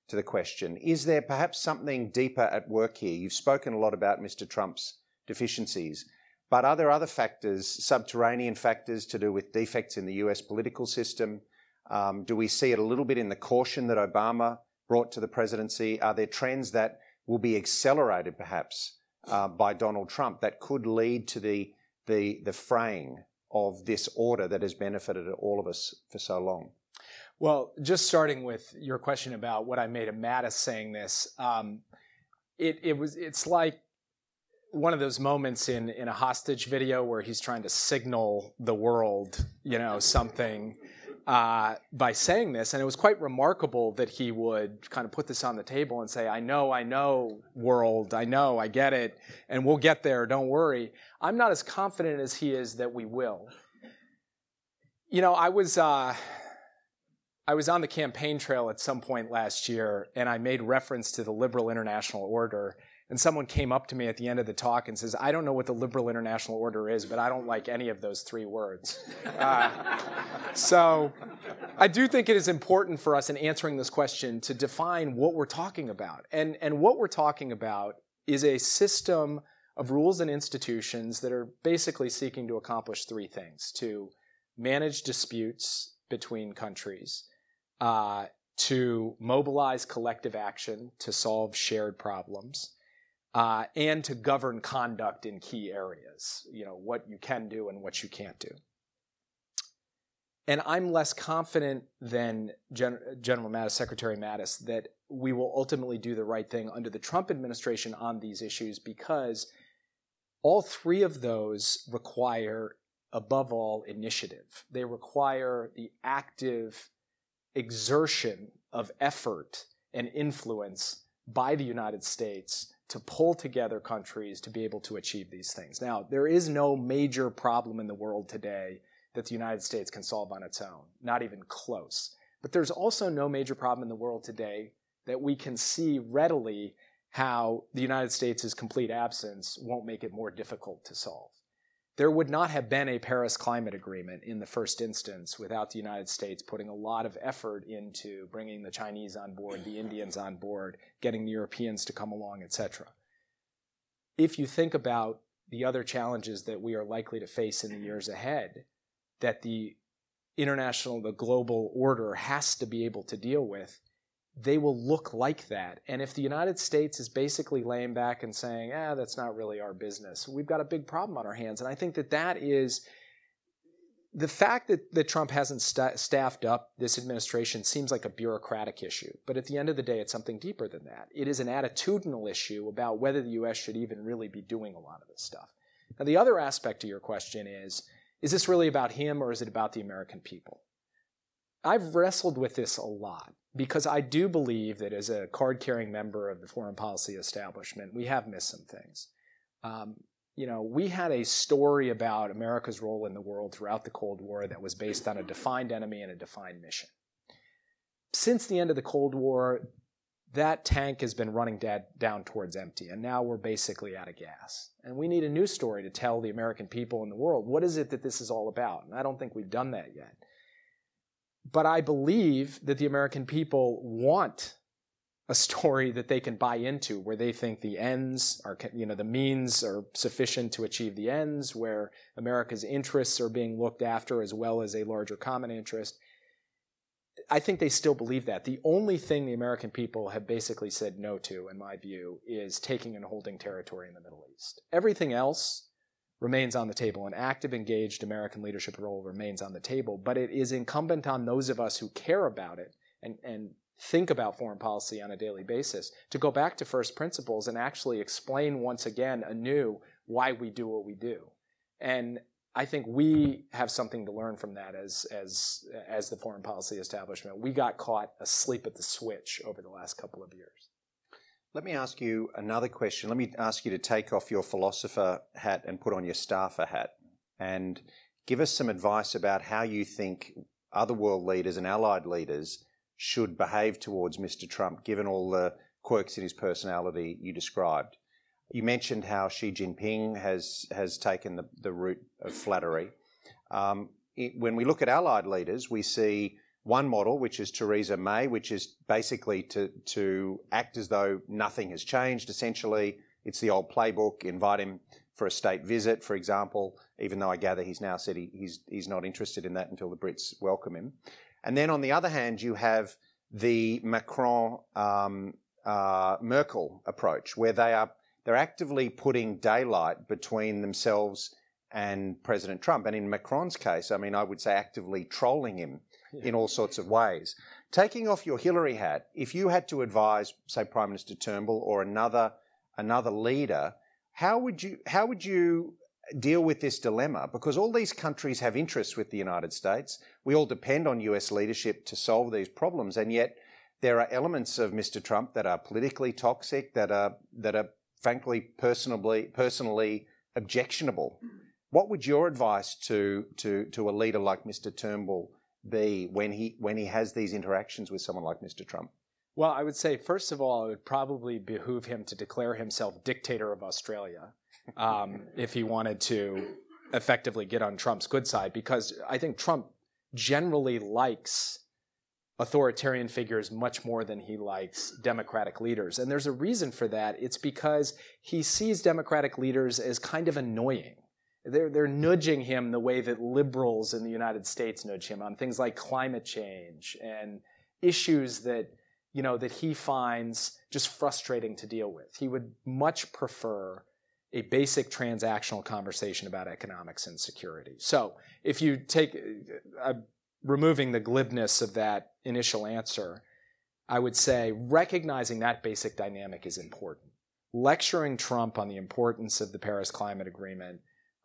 to the question. Is there perhaps something deeper at work here? You've spoken a lot about Mr. Trump's deficiencies, but are there other factors, subterranean factors to do with defects in the US political system? Do we see it a little bit in the caution that Obama brought to the presidency? Are there trends that will be accelerated perhaps by Donald Trump that could lead to the fraying of this order that has benefited all of us for so long? Well, just starting with your question about what I made of Mattis saying this, it's like one of those moments in a hostage video where he's trying to signal the world, something by saying this. And it was quite remarkable that he would kind of put this on the table and say, I know, world, I get it, and we'll get there, don't worry. I'm not as confident as he is that we will. I was on the campaign trail at some point last year, and I made reference to the liberal international order. And someone came up to me at the end of the talk and says, I don't know what the liberal international order is, but I don't like any of those three words. So I do think it is important for us in answering this question to define what we're talking about. And what we're talking about is a system of rules and institutions that are basically seeking to accomplish three things: to manage disputes between countries, to mobilize collective action to solve shared problems, and to govern conduct in key areas, what you can do and what you can't do. And I'm less confident than General Mattis, Secretary Mattis, that we will ultimately do the right thing under the Trump administration on these issues, because all three of those require, above all, initiative. They require the active exertion of effort and influence by the United States to pull together countries to be able to achieve these things. Now, there is no major problem in the world today that the United States can solve on its own, not even close. But there's also no major problem in the world today that we can see readily how the United States' complete absence won't make it more difficult to solve. There would not have been a Paris Climate Agreement in the first instance without the United States putting a lot of effort into bringing the Chinese on board, the Indians on board, getting the Europeans to come along, etc. If you think about the other challenges that we are likely to face in the years ahead, that the global order has to be able to deal with, they will look like that. And if the United States is basically laying back and saying, that's not really our business, we've got a big problem on our hands. And I think that is the fact that Trump hasn't staffed up this administration seems like a bureaucratic issue. But at the end of the day, it's something deeper than that. It is an attitudinal issue about whether the U.S. should even really be doing a lot of this stuff. Now, the other aspect to your question is this really about him or is it about the American people? I've wrestled with this a lot, because I do believe that as a card-carrying member of the foreign policy establishment, we have missed some things. We had a story about America's role in the world throughout the Cold War that was based on a defined enemy and a defined mission. Since the end of the Cold War, that tank has been running down towards empty, and now we're basically out of gas. And we need a new story to tell the American people in the world. What is it that this is all about? And I don't think we've done that yet. But I believe that the American people want a story that they can buy into, where they think the ends are, the means are sufficient to achieve the ends, where America's interests are being looked after as well as a larger common interest. I think they still believe that. The only thing the American people have basically said no to, in my view, is taking and holding territory in the Middle East. Everything else remains on the table. An active, engaged American leadership role remains on the table. But it is incumbent on those of us who care about it and think about foreign policy on a daily basis to go back to first principles and actually explain once again anew why we do what we do. And I think we have something to learn from that as the foreign policy establishment. We got caught asleep at the switch over the last couple of years. Let me ask you another question. Let me ask you to take off your philosopher hat and put on your staffer hat and give us some advice about how you think other world leaders and allied leaders should behave towards Mr. Trump, given all the quirks in his personality you described. You mentioned how Xi Jinping has taken the route of flattery. When we look at allied leaders, we see one model, which is Theresa May, which is basically to act as though nothing has changed. Essentially, it's the old playbook. Invite him for a state visit, for example, even though I gather he's now said he's not interested in that until the Brits welcome him. And then on the other hand, you have the Macron-Merkel approach, where they're actively putting daylight between themselves and President Trump. And in Macron's case, I mean, I would say actively trolling him in all sorts of ways. Taking off your Hillary hat, if you had to advise, say, Prime Minister Turnbull or another leader, how would you deal with this dilemma? Because all these countries have interests with the United States. We all depend on US leadership to solve these problems, and yet there are elements of Mr. Trump that are politically toxic, that are frankly personally objectionable. What would your advice to a leader like Mr. Turnbull be when he has these interactions with someone like Mr. Trump? Well, I would say, first of all, it would probably behoove him to declare himself dictator of Australia if he wanted to effectively get on Trump's good side, because I think Trump generally likes authoritarian figures much more than he likes democratic leaders. And there's a reason for that. It's because he sees democratic leaders as kind of annoying. They're nudging him the way that liberals in the United States nudge him on things like climate change and issues that he finds just frustrating to deal with. He would much prefer a basic transactional conversation about economics and security. So if you take, removing the glibness of that initial answer, I would say recognizing that basic dynamic is important. Lecturing Trump on the importance of the Paris Climate Agreement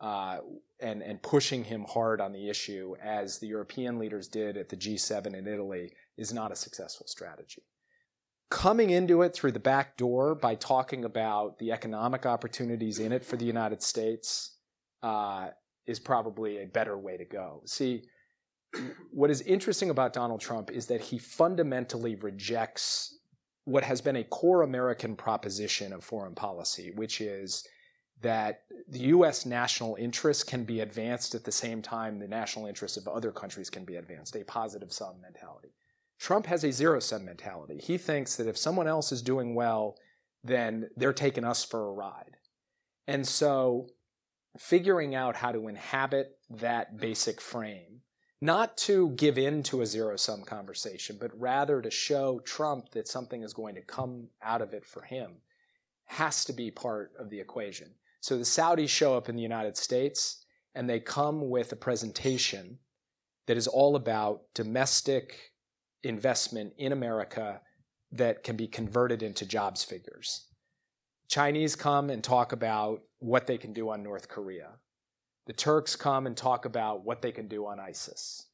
and pushing him hard on the issue, as the European leaders did at the G7 in Italy, is not a successful strategy. Coming into it through the back door by talking about the economic opportunities in it for the United States is probably a better way to go. See, what is interesting about Donald Trump is that he fundamentally rejects what has been a core American proposition of foreign policy, which is that the U.S. national interest can be advanced at the same time the national interests of other countries can be advanced, a positive-sum mentality. Trump has a zero-sum mentality. He thinks that if someone else is doing well, then they're taking us for a ride. And so figuring out how to inhabit that basic frame, not to give in to a zero-sum conversation, but rather to show Trump that something is going to come out of it for him, has to be part of the equation. So the Saudis show up in the United States, and they come with a presentation that is all about domestic investment in America that can be converted into jobs figures. Chinese come and talk about what they can do on North Korea. The Turks come and talk about what they can do on ISIS.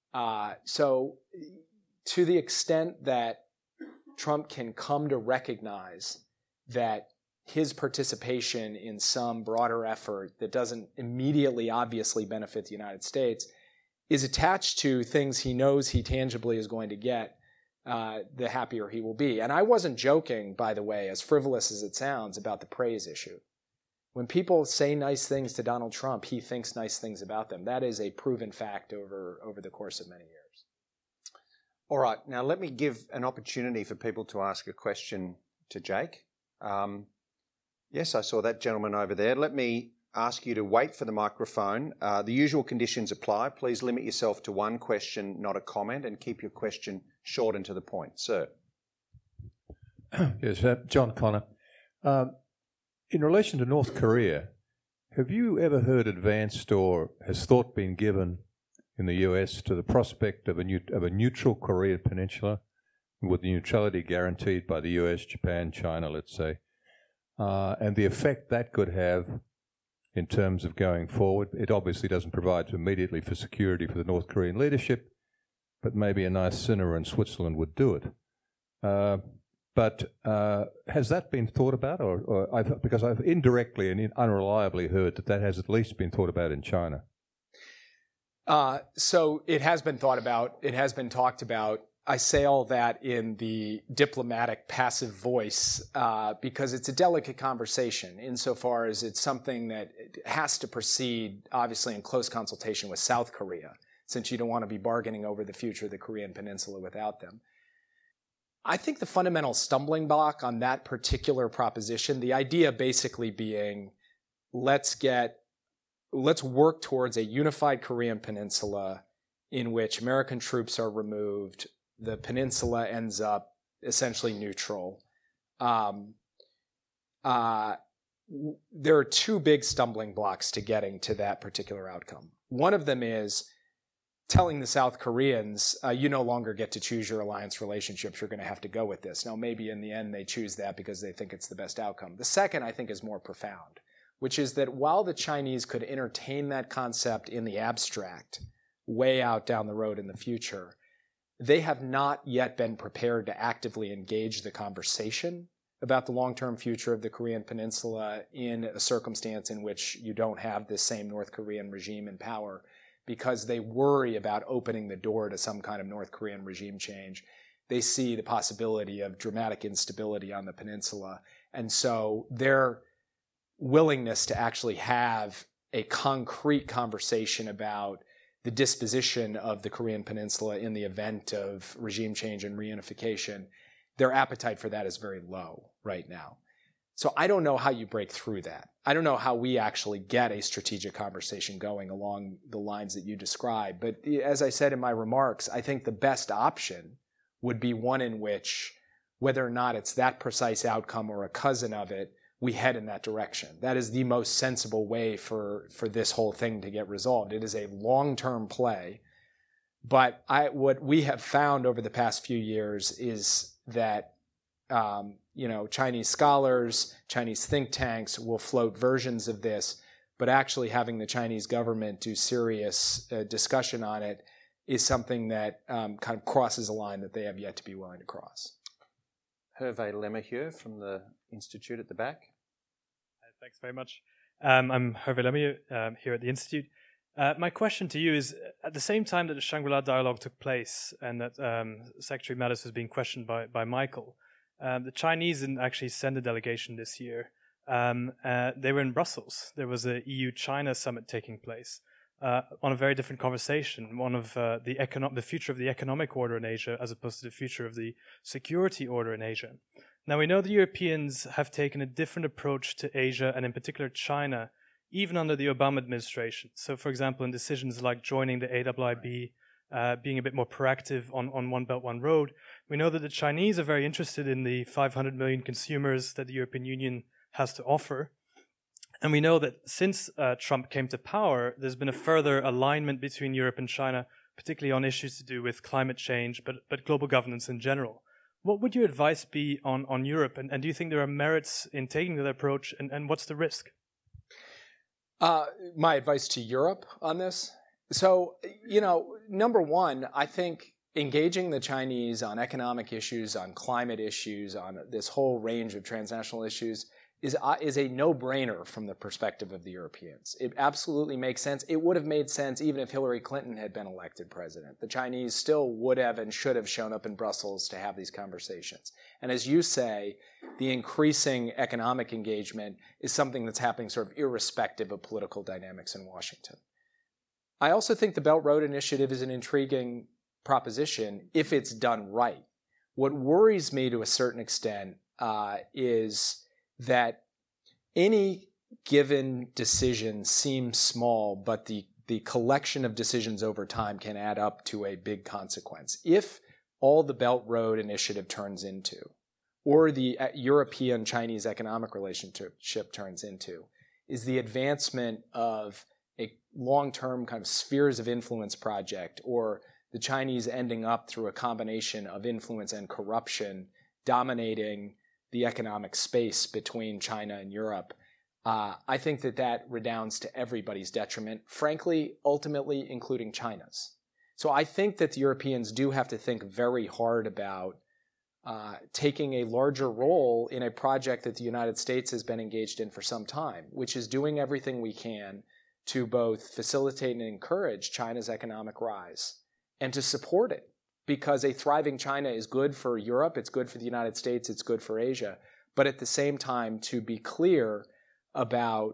So to the extent that Trump can come to recognize that his participation in some broader effort that doesn't immediately obviously benefit the United States is attached to things he knows he tangibly is going to get, the happier he will be. And I wasn't joking, by the way, as frivolous as it sounds, about the praise issue. When people say nice things to Donald Trump, he thinks nice things about them. That is a proven fact over the course of many years. All right. Now, let me give an opportunity for people to ask a question to Jake. Yes, I saw that gentleman over there. Let me ask you to wait for the microphone. The usual conditions apply. Please limit yourself to one question, not a comment, and keep your question short and to the point. Sir. Yes, John Connor. In relation to North Korea, have you ever heard advanced or has thought been given in the US to the prospect of a neutral Korean peninsula with neutrality guaranteed by the US, Japan, China, let's say, and the effect that could have in terms of going forward? It obviously doesn't provide immediately for security for the North Korean leadership, but maybe a nice sinner in Switzerland would do it. But has that been thought about? Because I've indirectly and unreliably heard that has at least been thought about in China. So it has been thought about. It has been talked about. I say all that in the diplomatic passive voice because it's a delicate conversation insofar as it's something that has to proceed, obviously, in close consultation with South Korea. since you don't want to be bargaining over the future of the Korean Peninsula without them. I think the fundamental stumbling block on that particular proposition, the idea basically being, let's work towards a unified Korean Peninsula in which American troops are removed, the peninsula ends up essentially neutral. There are two big stumbling blocks to getting to that particular outcome. One of them is telling the South Koreans, you no longer get to choose your alliance relationships, you're going to have to go with this. Now, maybe in the end they choose that because they think it's the best outcome. The second, I think, is more profound, which is that while the Chinese could entertain that concept in the abstract, way out down the road in the future, they have not yet been prepared to actively engage the conversation about the long-term future of the Korean Peninsula in a circumstance in which you don't have this same North Korean regime in power, because they worry about opening the door to some kind of North Korean regime change. They see the possibility of dramatic instability on the peninsula. And so their willingness to actually have a concrete conversation about the disposition of the Korean Peninsula in the event of regime change and reunification, their appetite for that is very low right now. So I don't know how you break through that. I don't know how we actually get a strategic conversation going along the lines that you described. But as I said in my remarks, I think the best option would be one in which, whether or not it's that precise outcome or a cousin of it, we head in that direction. That is the most sensible way for this whole thing to get resolved. It is a long-term play. But what we have found over the past few years is that Chinese scholars, Chinese think tanks will float versions of this, but actually having the Chinese government do serious discussion on it is something that kind of crosses a line that they have yet to be willing to cross. Hervé Lemahieu from the Institute at the back. Thanks very much. I'm Hervé Lemahieu here at the Institute. My question to you is, at the same time that the Shangri-La dialogue took place and that Secretary Mattis was being questioned by Michael, the Chinese didn't actually send a delegation this year. They were in Brussels. There was a EU-China summit taking place on a very different conversation, one of the future of the economic order in Asia as opposed to the future of the security order in Asia. Now, we know the Europeans have taken a different approach to Asia and in particular China, even under the Obama administration. So, for example, in decisions like joining the AIIB, being a bit more proactive on One Belt, One Road, we know that the Chinese are very interested in the 500 million consumers that the European Union has to offer. And we know that since Trump came to power, there's been a further alignment between Europe and China, particularly on issues to do with climate change, but global governance in general. What would your advice be on Europe? And do you think there are merits in taking that approach? And what's the risk? My advice to Europe on this? So, number one, I think engaging the Chinese on economic issues, on climate issues, on this whole range of transnational issues is a no-brainer from the perspective of the Europeans. It absolutely makes sense. It would have made sense even if Hillary Clinton had been elected president. The Chinese still would have and should have shown up in Brussels to have these conversations. And as you say, the increasing economic engagement is something that's happening sort of irrespective of political dynamics in Washington. I also think the Belt Road Initiative is an intriguing proposition if it's done right. What worries me to a certain extent is that any given decision seems small, but the collection of decisions over time can add up to a big consequence. If all the Belt Road Initiative turns into, or the European-Chinese economic relationship turns into, is the advancement of a long-term kind of spheres of influence project, or the Chinese ending up through a combination of influence and corruption dominating the economic space between China and Europe, I think that redounds to everybody's detriment, frankly, ultimately including China's. So I think that the Europeans do have to think very hard about taking a larger role in a project that the United States has been engaged in for some time, which is doing everything we can to both facilitate and encourage China's economic rise and to support it. Because a thriving China is good for Europe, it's good for the United States, it's good for Asia, but at the same time to be clear about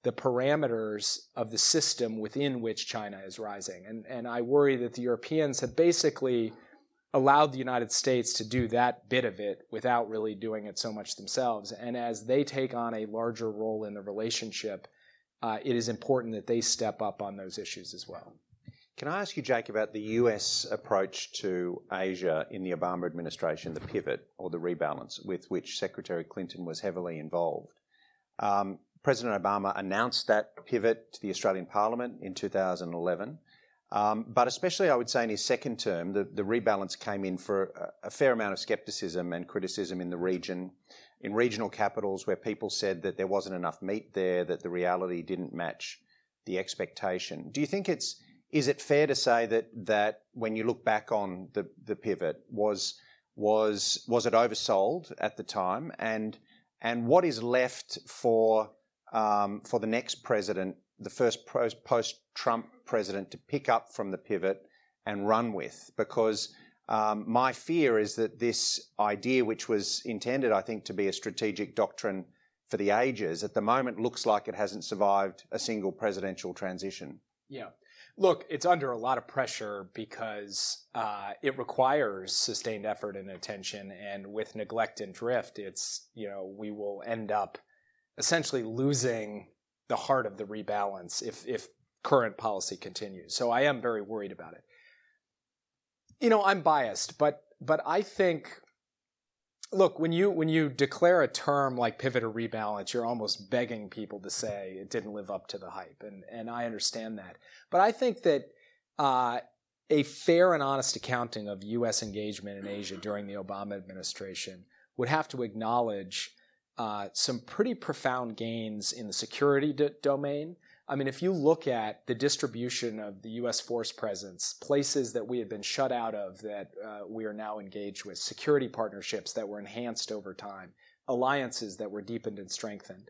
the parameters of the system within which China is rising. And I worry that the Europeans have basically allowed the United States to do that bit of it without really doing it so much themselves. And as they take on a larger role in the relationship, it is important that they step up on those issues as well. Can I ask you, Jake, about the US approach to Asia in the Obama administration, the pivot or the rebalance with which Secretary Clinton was heavily involved? President Obama announced that pivot to the Australian Parliament in 2011. But especially, I would say, in his second term, the rebalance came in for a fair amount of scepticism and criticism in the region, in regional capitals where people said that there wasn't enough meat there, that the reality didn't match the expectation. Do you think is it fair to say that when you look back on the pivot, was it oversold at the time, and what is left for the next president, the first post-Trump president, to pick up from the pivot and run with? Because my fear is that this idea, which was intended, I think, to be a strategic doctrine for the ages, at the moment looks like it hasn't survived a single presidential transition. Yeah. Look, it's under a lot of pressure because it requires sustained effort and attention, and with neglect and drift, we will end up essentially losing the heart of the rebalance if current policy continues. So I am very worried about it. I'm biased, but I think, look, when you declare a term like pivot or rebalance, you're almost begging people to say it didn't live up to the hype, and I understand that. But I think that a fair and honest accounting of U.S. engagement in Asia during the Obama administration would have to acknowledge some pretty profound gains in the security domain. I mean, if you look at the distribution of the U.S. force presence, places that we had been shut out of that we are now engaged with, security partnerships that were enhanced over time, alliances that were deepened and strengthened,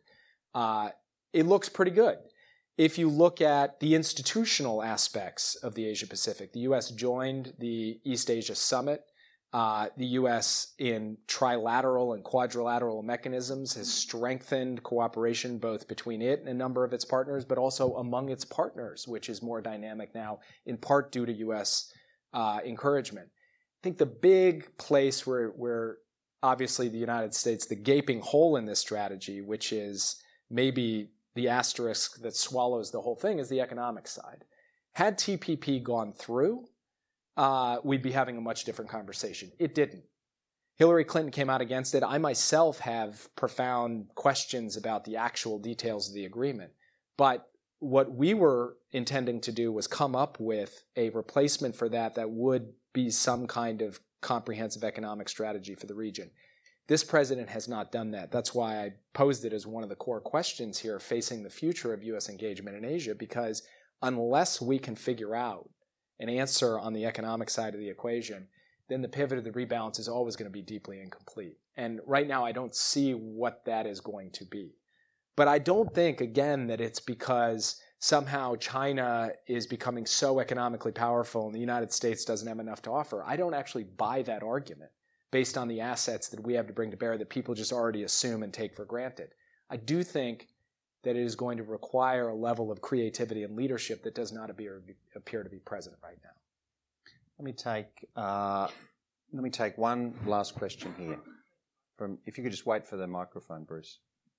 it looks pretty good. If you look at the institutional aspects of the Asia-Pacific, the U.S. joined the East Asia Summit. The U.S. in trilateral and quadrilateral mechanisms has strengthened cooperation both between it and a number of its partners, but also among its partners, which is more dynamic now, in part due to U.S. Encouragement. I think the big place where obviously the United States, the gaping hole in this strategy, which is maybe the asterisk that swallows the whole thing, is the economic side. Had TPP gone through, we'd be having a much different conversation. It didn't. Hillary Clinton came out against it. I myself have profound questions about the actual details of the agreement. But what we were intending to do was come up with a replacement for that would be some kind of comprehensive economic strategy for the region. This president has not done that. That's why I posed it as one of the core questions here facing the future of U.S. engagement in Asia, because unless we can figure out an answer on the economic side of the equation, then the pivot or the rebalance is always going to be deeply incomplete. And right now, I don't see what that is going to be. But I don't think, again, that it's because somehow China is becoming so economically powerful and the United States doesn't have enough to offer. I don't actually buy that argument based on the assets that we have to bring to bear that people just already assume and take for granted. I do think that it is going to require a level of creativity and leadership that does not appear to be present right now. Let me take one last question here. If you could just wait for the microphone, Bruce.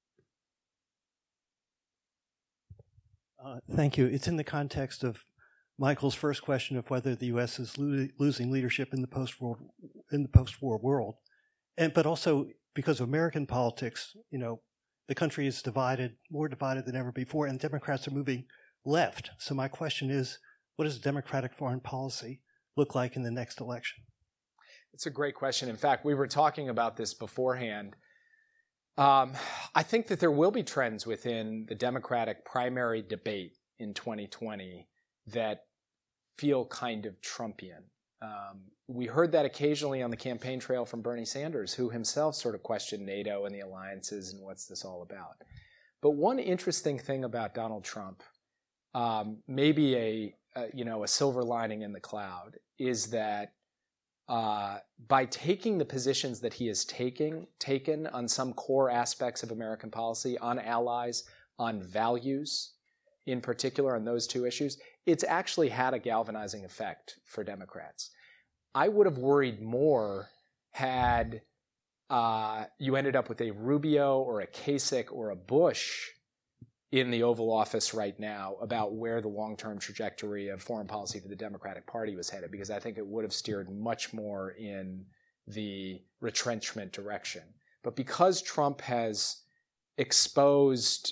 Thank you. It's in the context of Michael's first question of whether the U.S. is losing leadership in the post-war world, but also because of American politics. The country is more divided than ever before, and Democrats are moving left. So my question is, what does democratic foreign policy look like in the next election? It's a great question. In fact, we were talking about this beforehand. I think that there will be trends within the Democratic primary debate in 2020 that feel kind of Trumpian. We heard that occasionally on the campaign trail from Bernie Sanders, who himself sort of questioned NATO and the alliances and what's this all about. But one interesting thing about Donald Trump, maybe a silver lining in the cloud, is that by taking the positions that he has taken on some core aspects of American policy, on allies, on values, in particular on those two issues, it's actually had a galvanizing effect for Democrats. I would have worried more had you ended up with a Rubio or a Kasich or a Bush in the Oval Office right now about where the long-term trajectory of foreign policy for the Democratic Party was headed, because I think it would have steered much more in the retrenchment direction. But because Trump has exposed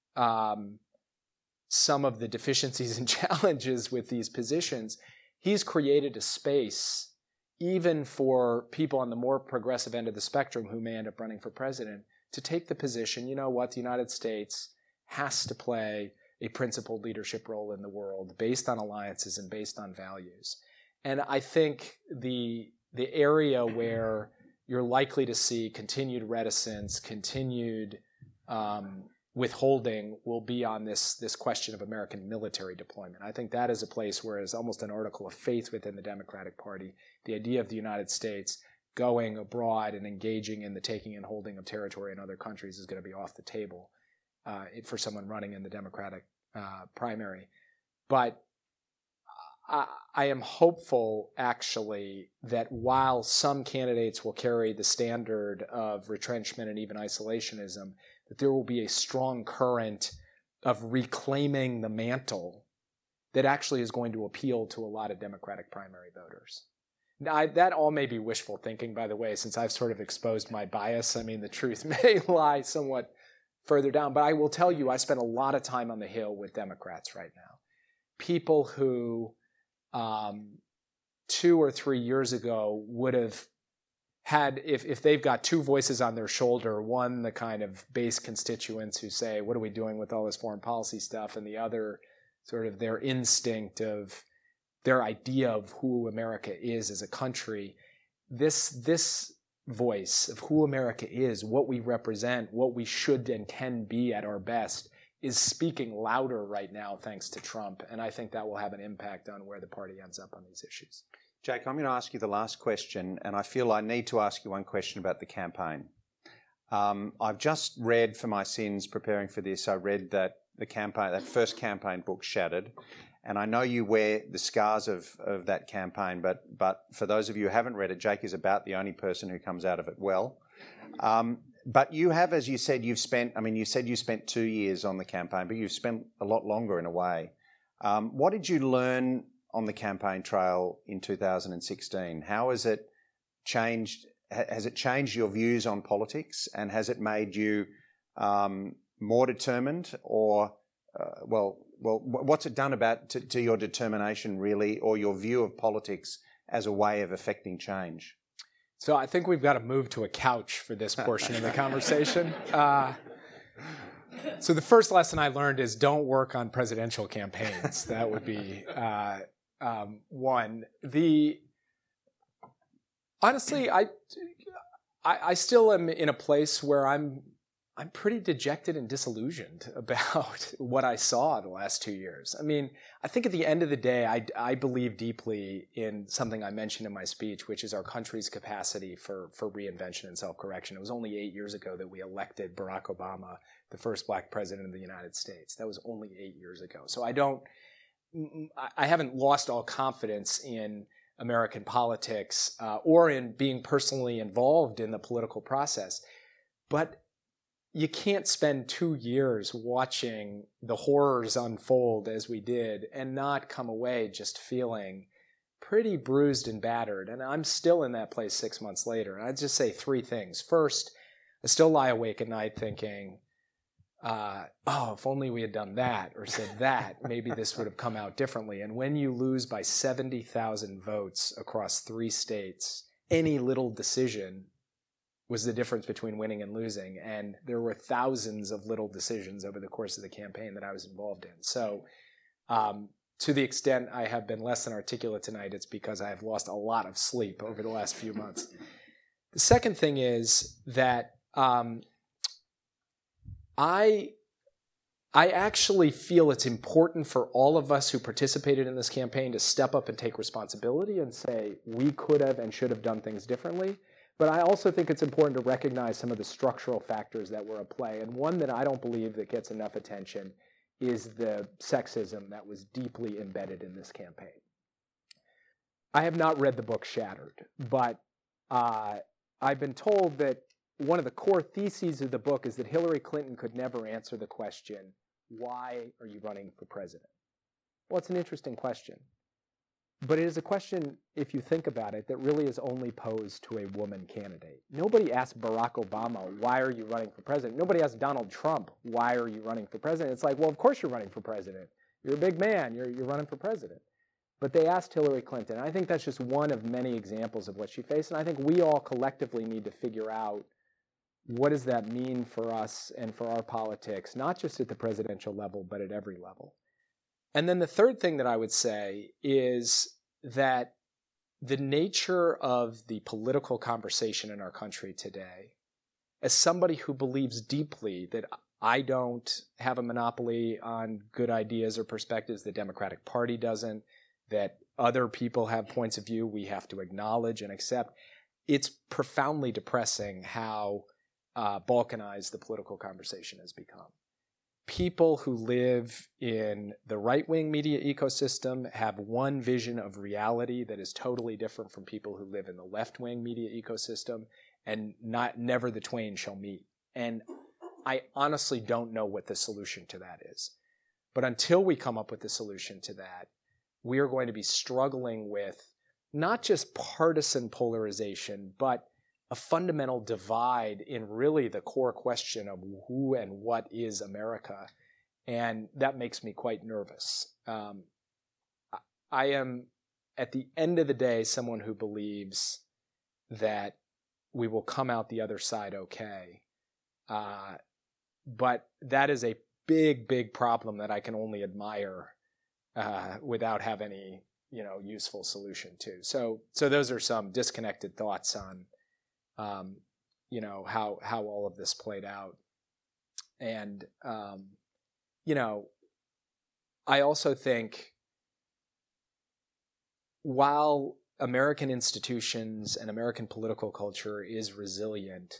some of the deficiencies and challenges with these positions, he's created a space even for people on the more progressive end of the spectrum who may end up running for president to take the position, you know what, the United States has to play a principled leadership role in the world based on alliances and based on values. And I think the area where you're likely to see continued reticence, continued withholding will be on this question of American military deployment. I think that is a place where it's almost an article of faith within the Democratic Party. The idea of the United States going abroad and engaging in the taking and holding of territory in other countries is going to be off the table for someone running in the Democratic primary. But I am hopeful, actually, that while some candidates will carry the standard of retrenchment and even isolationism, that there will be a strong current of reclaiming the mantle that actually is going to appeal to a lot of Democratic primary voters. Now, that all may be wishful thinking, by the way, since I've sort of exposed my bias. I mean, the truth may lie somewhat further down, but I will tell you, I spend a lot of time on the Hill with Democrats right now. People who 2 or 3 years ago would have had, if they've got two voices on their shoulder, one, the kind of base constituents who say, what are we doing with all this foreign policy stuff? And the other, sort of their instinct of their idea of who America is as a country. This voice of who America is, what we represent, what we should and can be at our best, is speaking louder right now thanks to Trump. And I think that will have an impact on where the party ends up on these issues. Jake, I'm going to ask you the last question, and I feel I need to ask you one question about the campaign. I've just read, for my sins, preparing for this, I read that that first campaign book, Shattered, and I know you wear the scars of that campaign, but for those of you who haven't read it, Jake is about the only person who comes out of it well. But you have, as you said, you said you spent 2 years on the campaign, but you've spent a lot longer in a way. What did you learn on the campaign trail in 2016? How has it changed? Has it changed your views on politics, and has it made you more determined, or what's it done to your determination, really, or your view of politics as a way of affecting change? So I think we've got to move to a couch for this portion of the conversation. So the first lesson I learned is don't work on presidential campaigns. That would be one. Honestly, I still am in a place where I'm pretty dejected and disillusioned about what I saw the last 2 years. I mean, I think at the end of the day, I believe deeply in something I mentioned in my speech, which is our country's capacity for reinvention and self-correction. It was only 8 years ago that we elected Barack Obama, the first black president of the United States. That was only 8 years ago. So I haven't lost all confidence in American politics or in being personally involved in the political process. But you can't spend 2 years watching the horrors unfold as we did and not come away just feeling pretty bruised and battered. And I'm still in that place 6 months later. And I'd just say 3 things. First, I still lie awake at night thinking, if only we had done that or said that, maybe this would have come out differently. And when you lose by 70,000 votes across 3 states, any little decision was the difference between winning and losing. And there were thousands of little decisions over the course of the campaign that I was involved in. So to the extent I have been less than articulate tonight, it's because I have lost a lot of sleep over the last few months. The second thing is that I actually feel it's important for all of us who participated in this campaign to step up and take responsibility and say we could have and should have done things differently. But I also think it's important to recognize some of the structural factors that were at play. And one that I don't believe that gets enough attention is the sexism that was deeply embedded in this campaign. I have not read the book Shattered, but I've been told that one of the core theses of the book is that Hillary Clinton could never answer the question, why are you running for president? Well, it's an interesting question. But it is a question, if you think about it, that really is only posed to a woman candidate. Nobody asked Barack Obama, why are you running for president? Nobody asked Donald Trump, why are you running for president? It's like, well, of course you're running for president. You're a big man. You're running for president. But they asked Hillary Clinton. I think that's just one of many examples of what she faced. And I think we all collectively need to figure out, what does that mean for us and for our politics, not just at the presidential level, but at every level. And then the third thing that I would say is that the nature of the political conversation in our country today, as somebody who believes deeply that I don't have a monopoly on good ideas or perspectives, the Democratic Party doesn't, that other people have points of view we have to acknowledge and accept, it's profoundly depressing how balkanized the political conversation has become. People who live in the right-wing media ecosystem have one vision of reality that is totally different from people who live in the left-wing media ecosystem, and never the twain shall meet. And I honestly don't know what the solution to that is. But until we come up with the solution to that, we are going to be struggling with not just partisan polarization, but a fundamental divide in really the core question of who and what is America. And that makes me quite nervous. I am, at the end of the day, someone who believes that we will come out the other side okay. But that is a big, big problem that I can only admire without having any, useful solution to. So those are some disconnected thoughts on how all of this played out. And, I also think while American institutions and American political culture is resilient,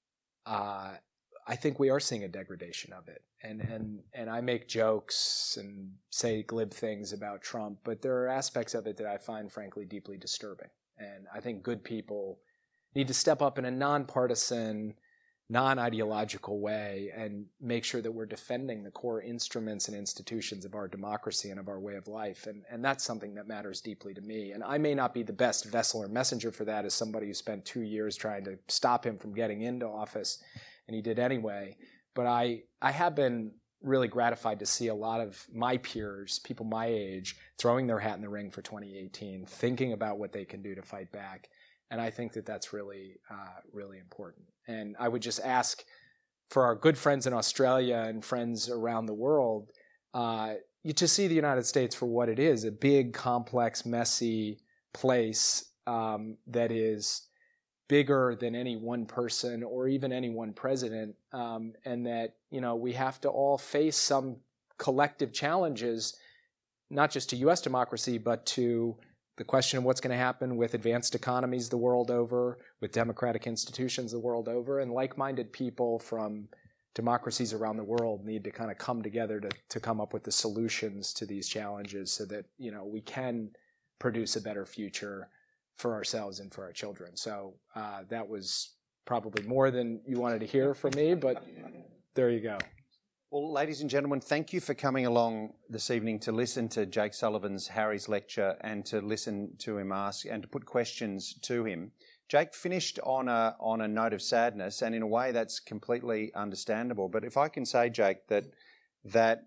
I think we are seeing a degradation of it. And I make jokes and say glib things about Trump, but there are aspects of it that I find, frankly, deeply disturbing. And I think good people need to step up in a nonpartisan, non-ideological way and make sure that we're defending the core instruments and institutions of our democracy and of our way of life. And that's something that matters deeply to me. And I may not be the best vessel or messenger for that as somebody who spent 2 years trying to stop him from getting into office, and he did anyway. But I have been really gratified to see a lot of my peers, people my age, throwing their hat in the ring for 2018, thinking about what they can do to fight back. And I think that that's really, really important. And I would just ask for our good friends in Australia and friends around the world to see the United States for what it is, a big, complex, messy place that is bigger than any one person or even any one president, and that, we have to all face some collective challenges, not just to U.S. democracy, but to the question of what's going to happen with advanced economies the world over, with democratic institutions the world over, and like-minded people from democracies around the world need to kind of come together to come up with the solutions to these challenges so that, we can produce a better future for ourselves and for our children. So that was probably more than you wanted to hear from me, but there you go. Well, ladies and gentlemen, thank you for coming along this evening to listen to Jake Sullivan's Harry's lecture and to listen to him ask and to put questions to him. Jake finished on a note of sadness, and in a way that's completely understandable. But if I can say, Jake, that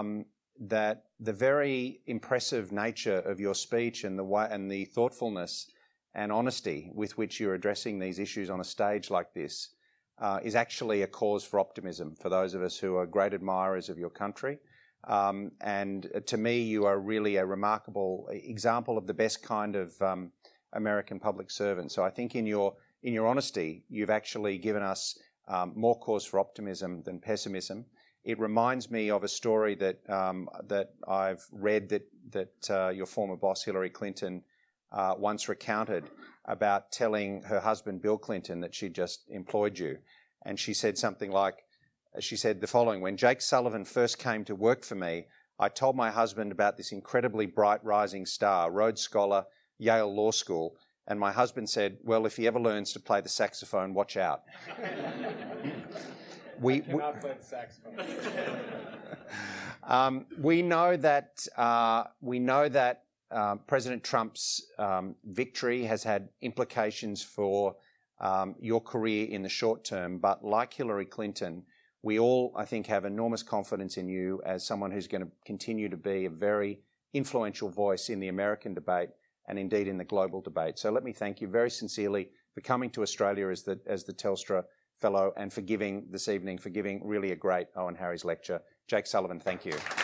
the very impressive nature of your speech and the thoughtfulness and honesty with which you're addressing these issues on a stage like this is actually a cause for optimism for those of us who are great admirers of your country. And to me, you are really a remarkable example of the best kind of American public servant. So I think in your honesty, you've actually given us more cause for optimism than pessimism. It reminds me of a story that I've read that your former boss Hillary Clinton once recounted about telling her husband, Bill Clinton, that she'd just employed you. And she said something like, she said the following: when Jake Sullivan first came to work for me, I told my husband about this incredibly bright rising star, Rhodes Scholar, Yale Law School, and my husband said, well, if he ever learns to play the saxophone, watch out. I cannot play the saxophone. We know that President Trump's victory has had implications for your career in the short term, but like Hillary Clinton, we all, I think, have enormous confidence in you as someone who's going to continue to be a very influential voice in the American debate and indeed in the global debate. So let me thank you very sincerely for coming to Australia as the Telstra Fellow and for giving this evening, for giving really a great Owen Harries lecture. Jake Sullivan, thank you.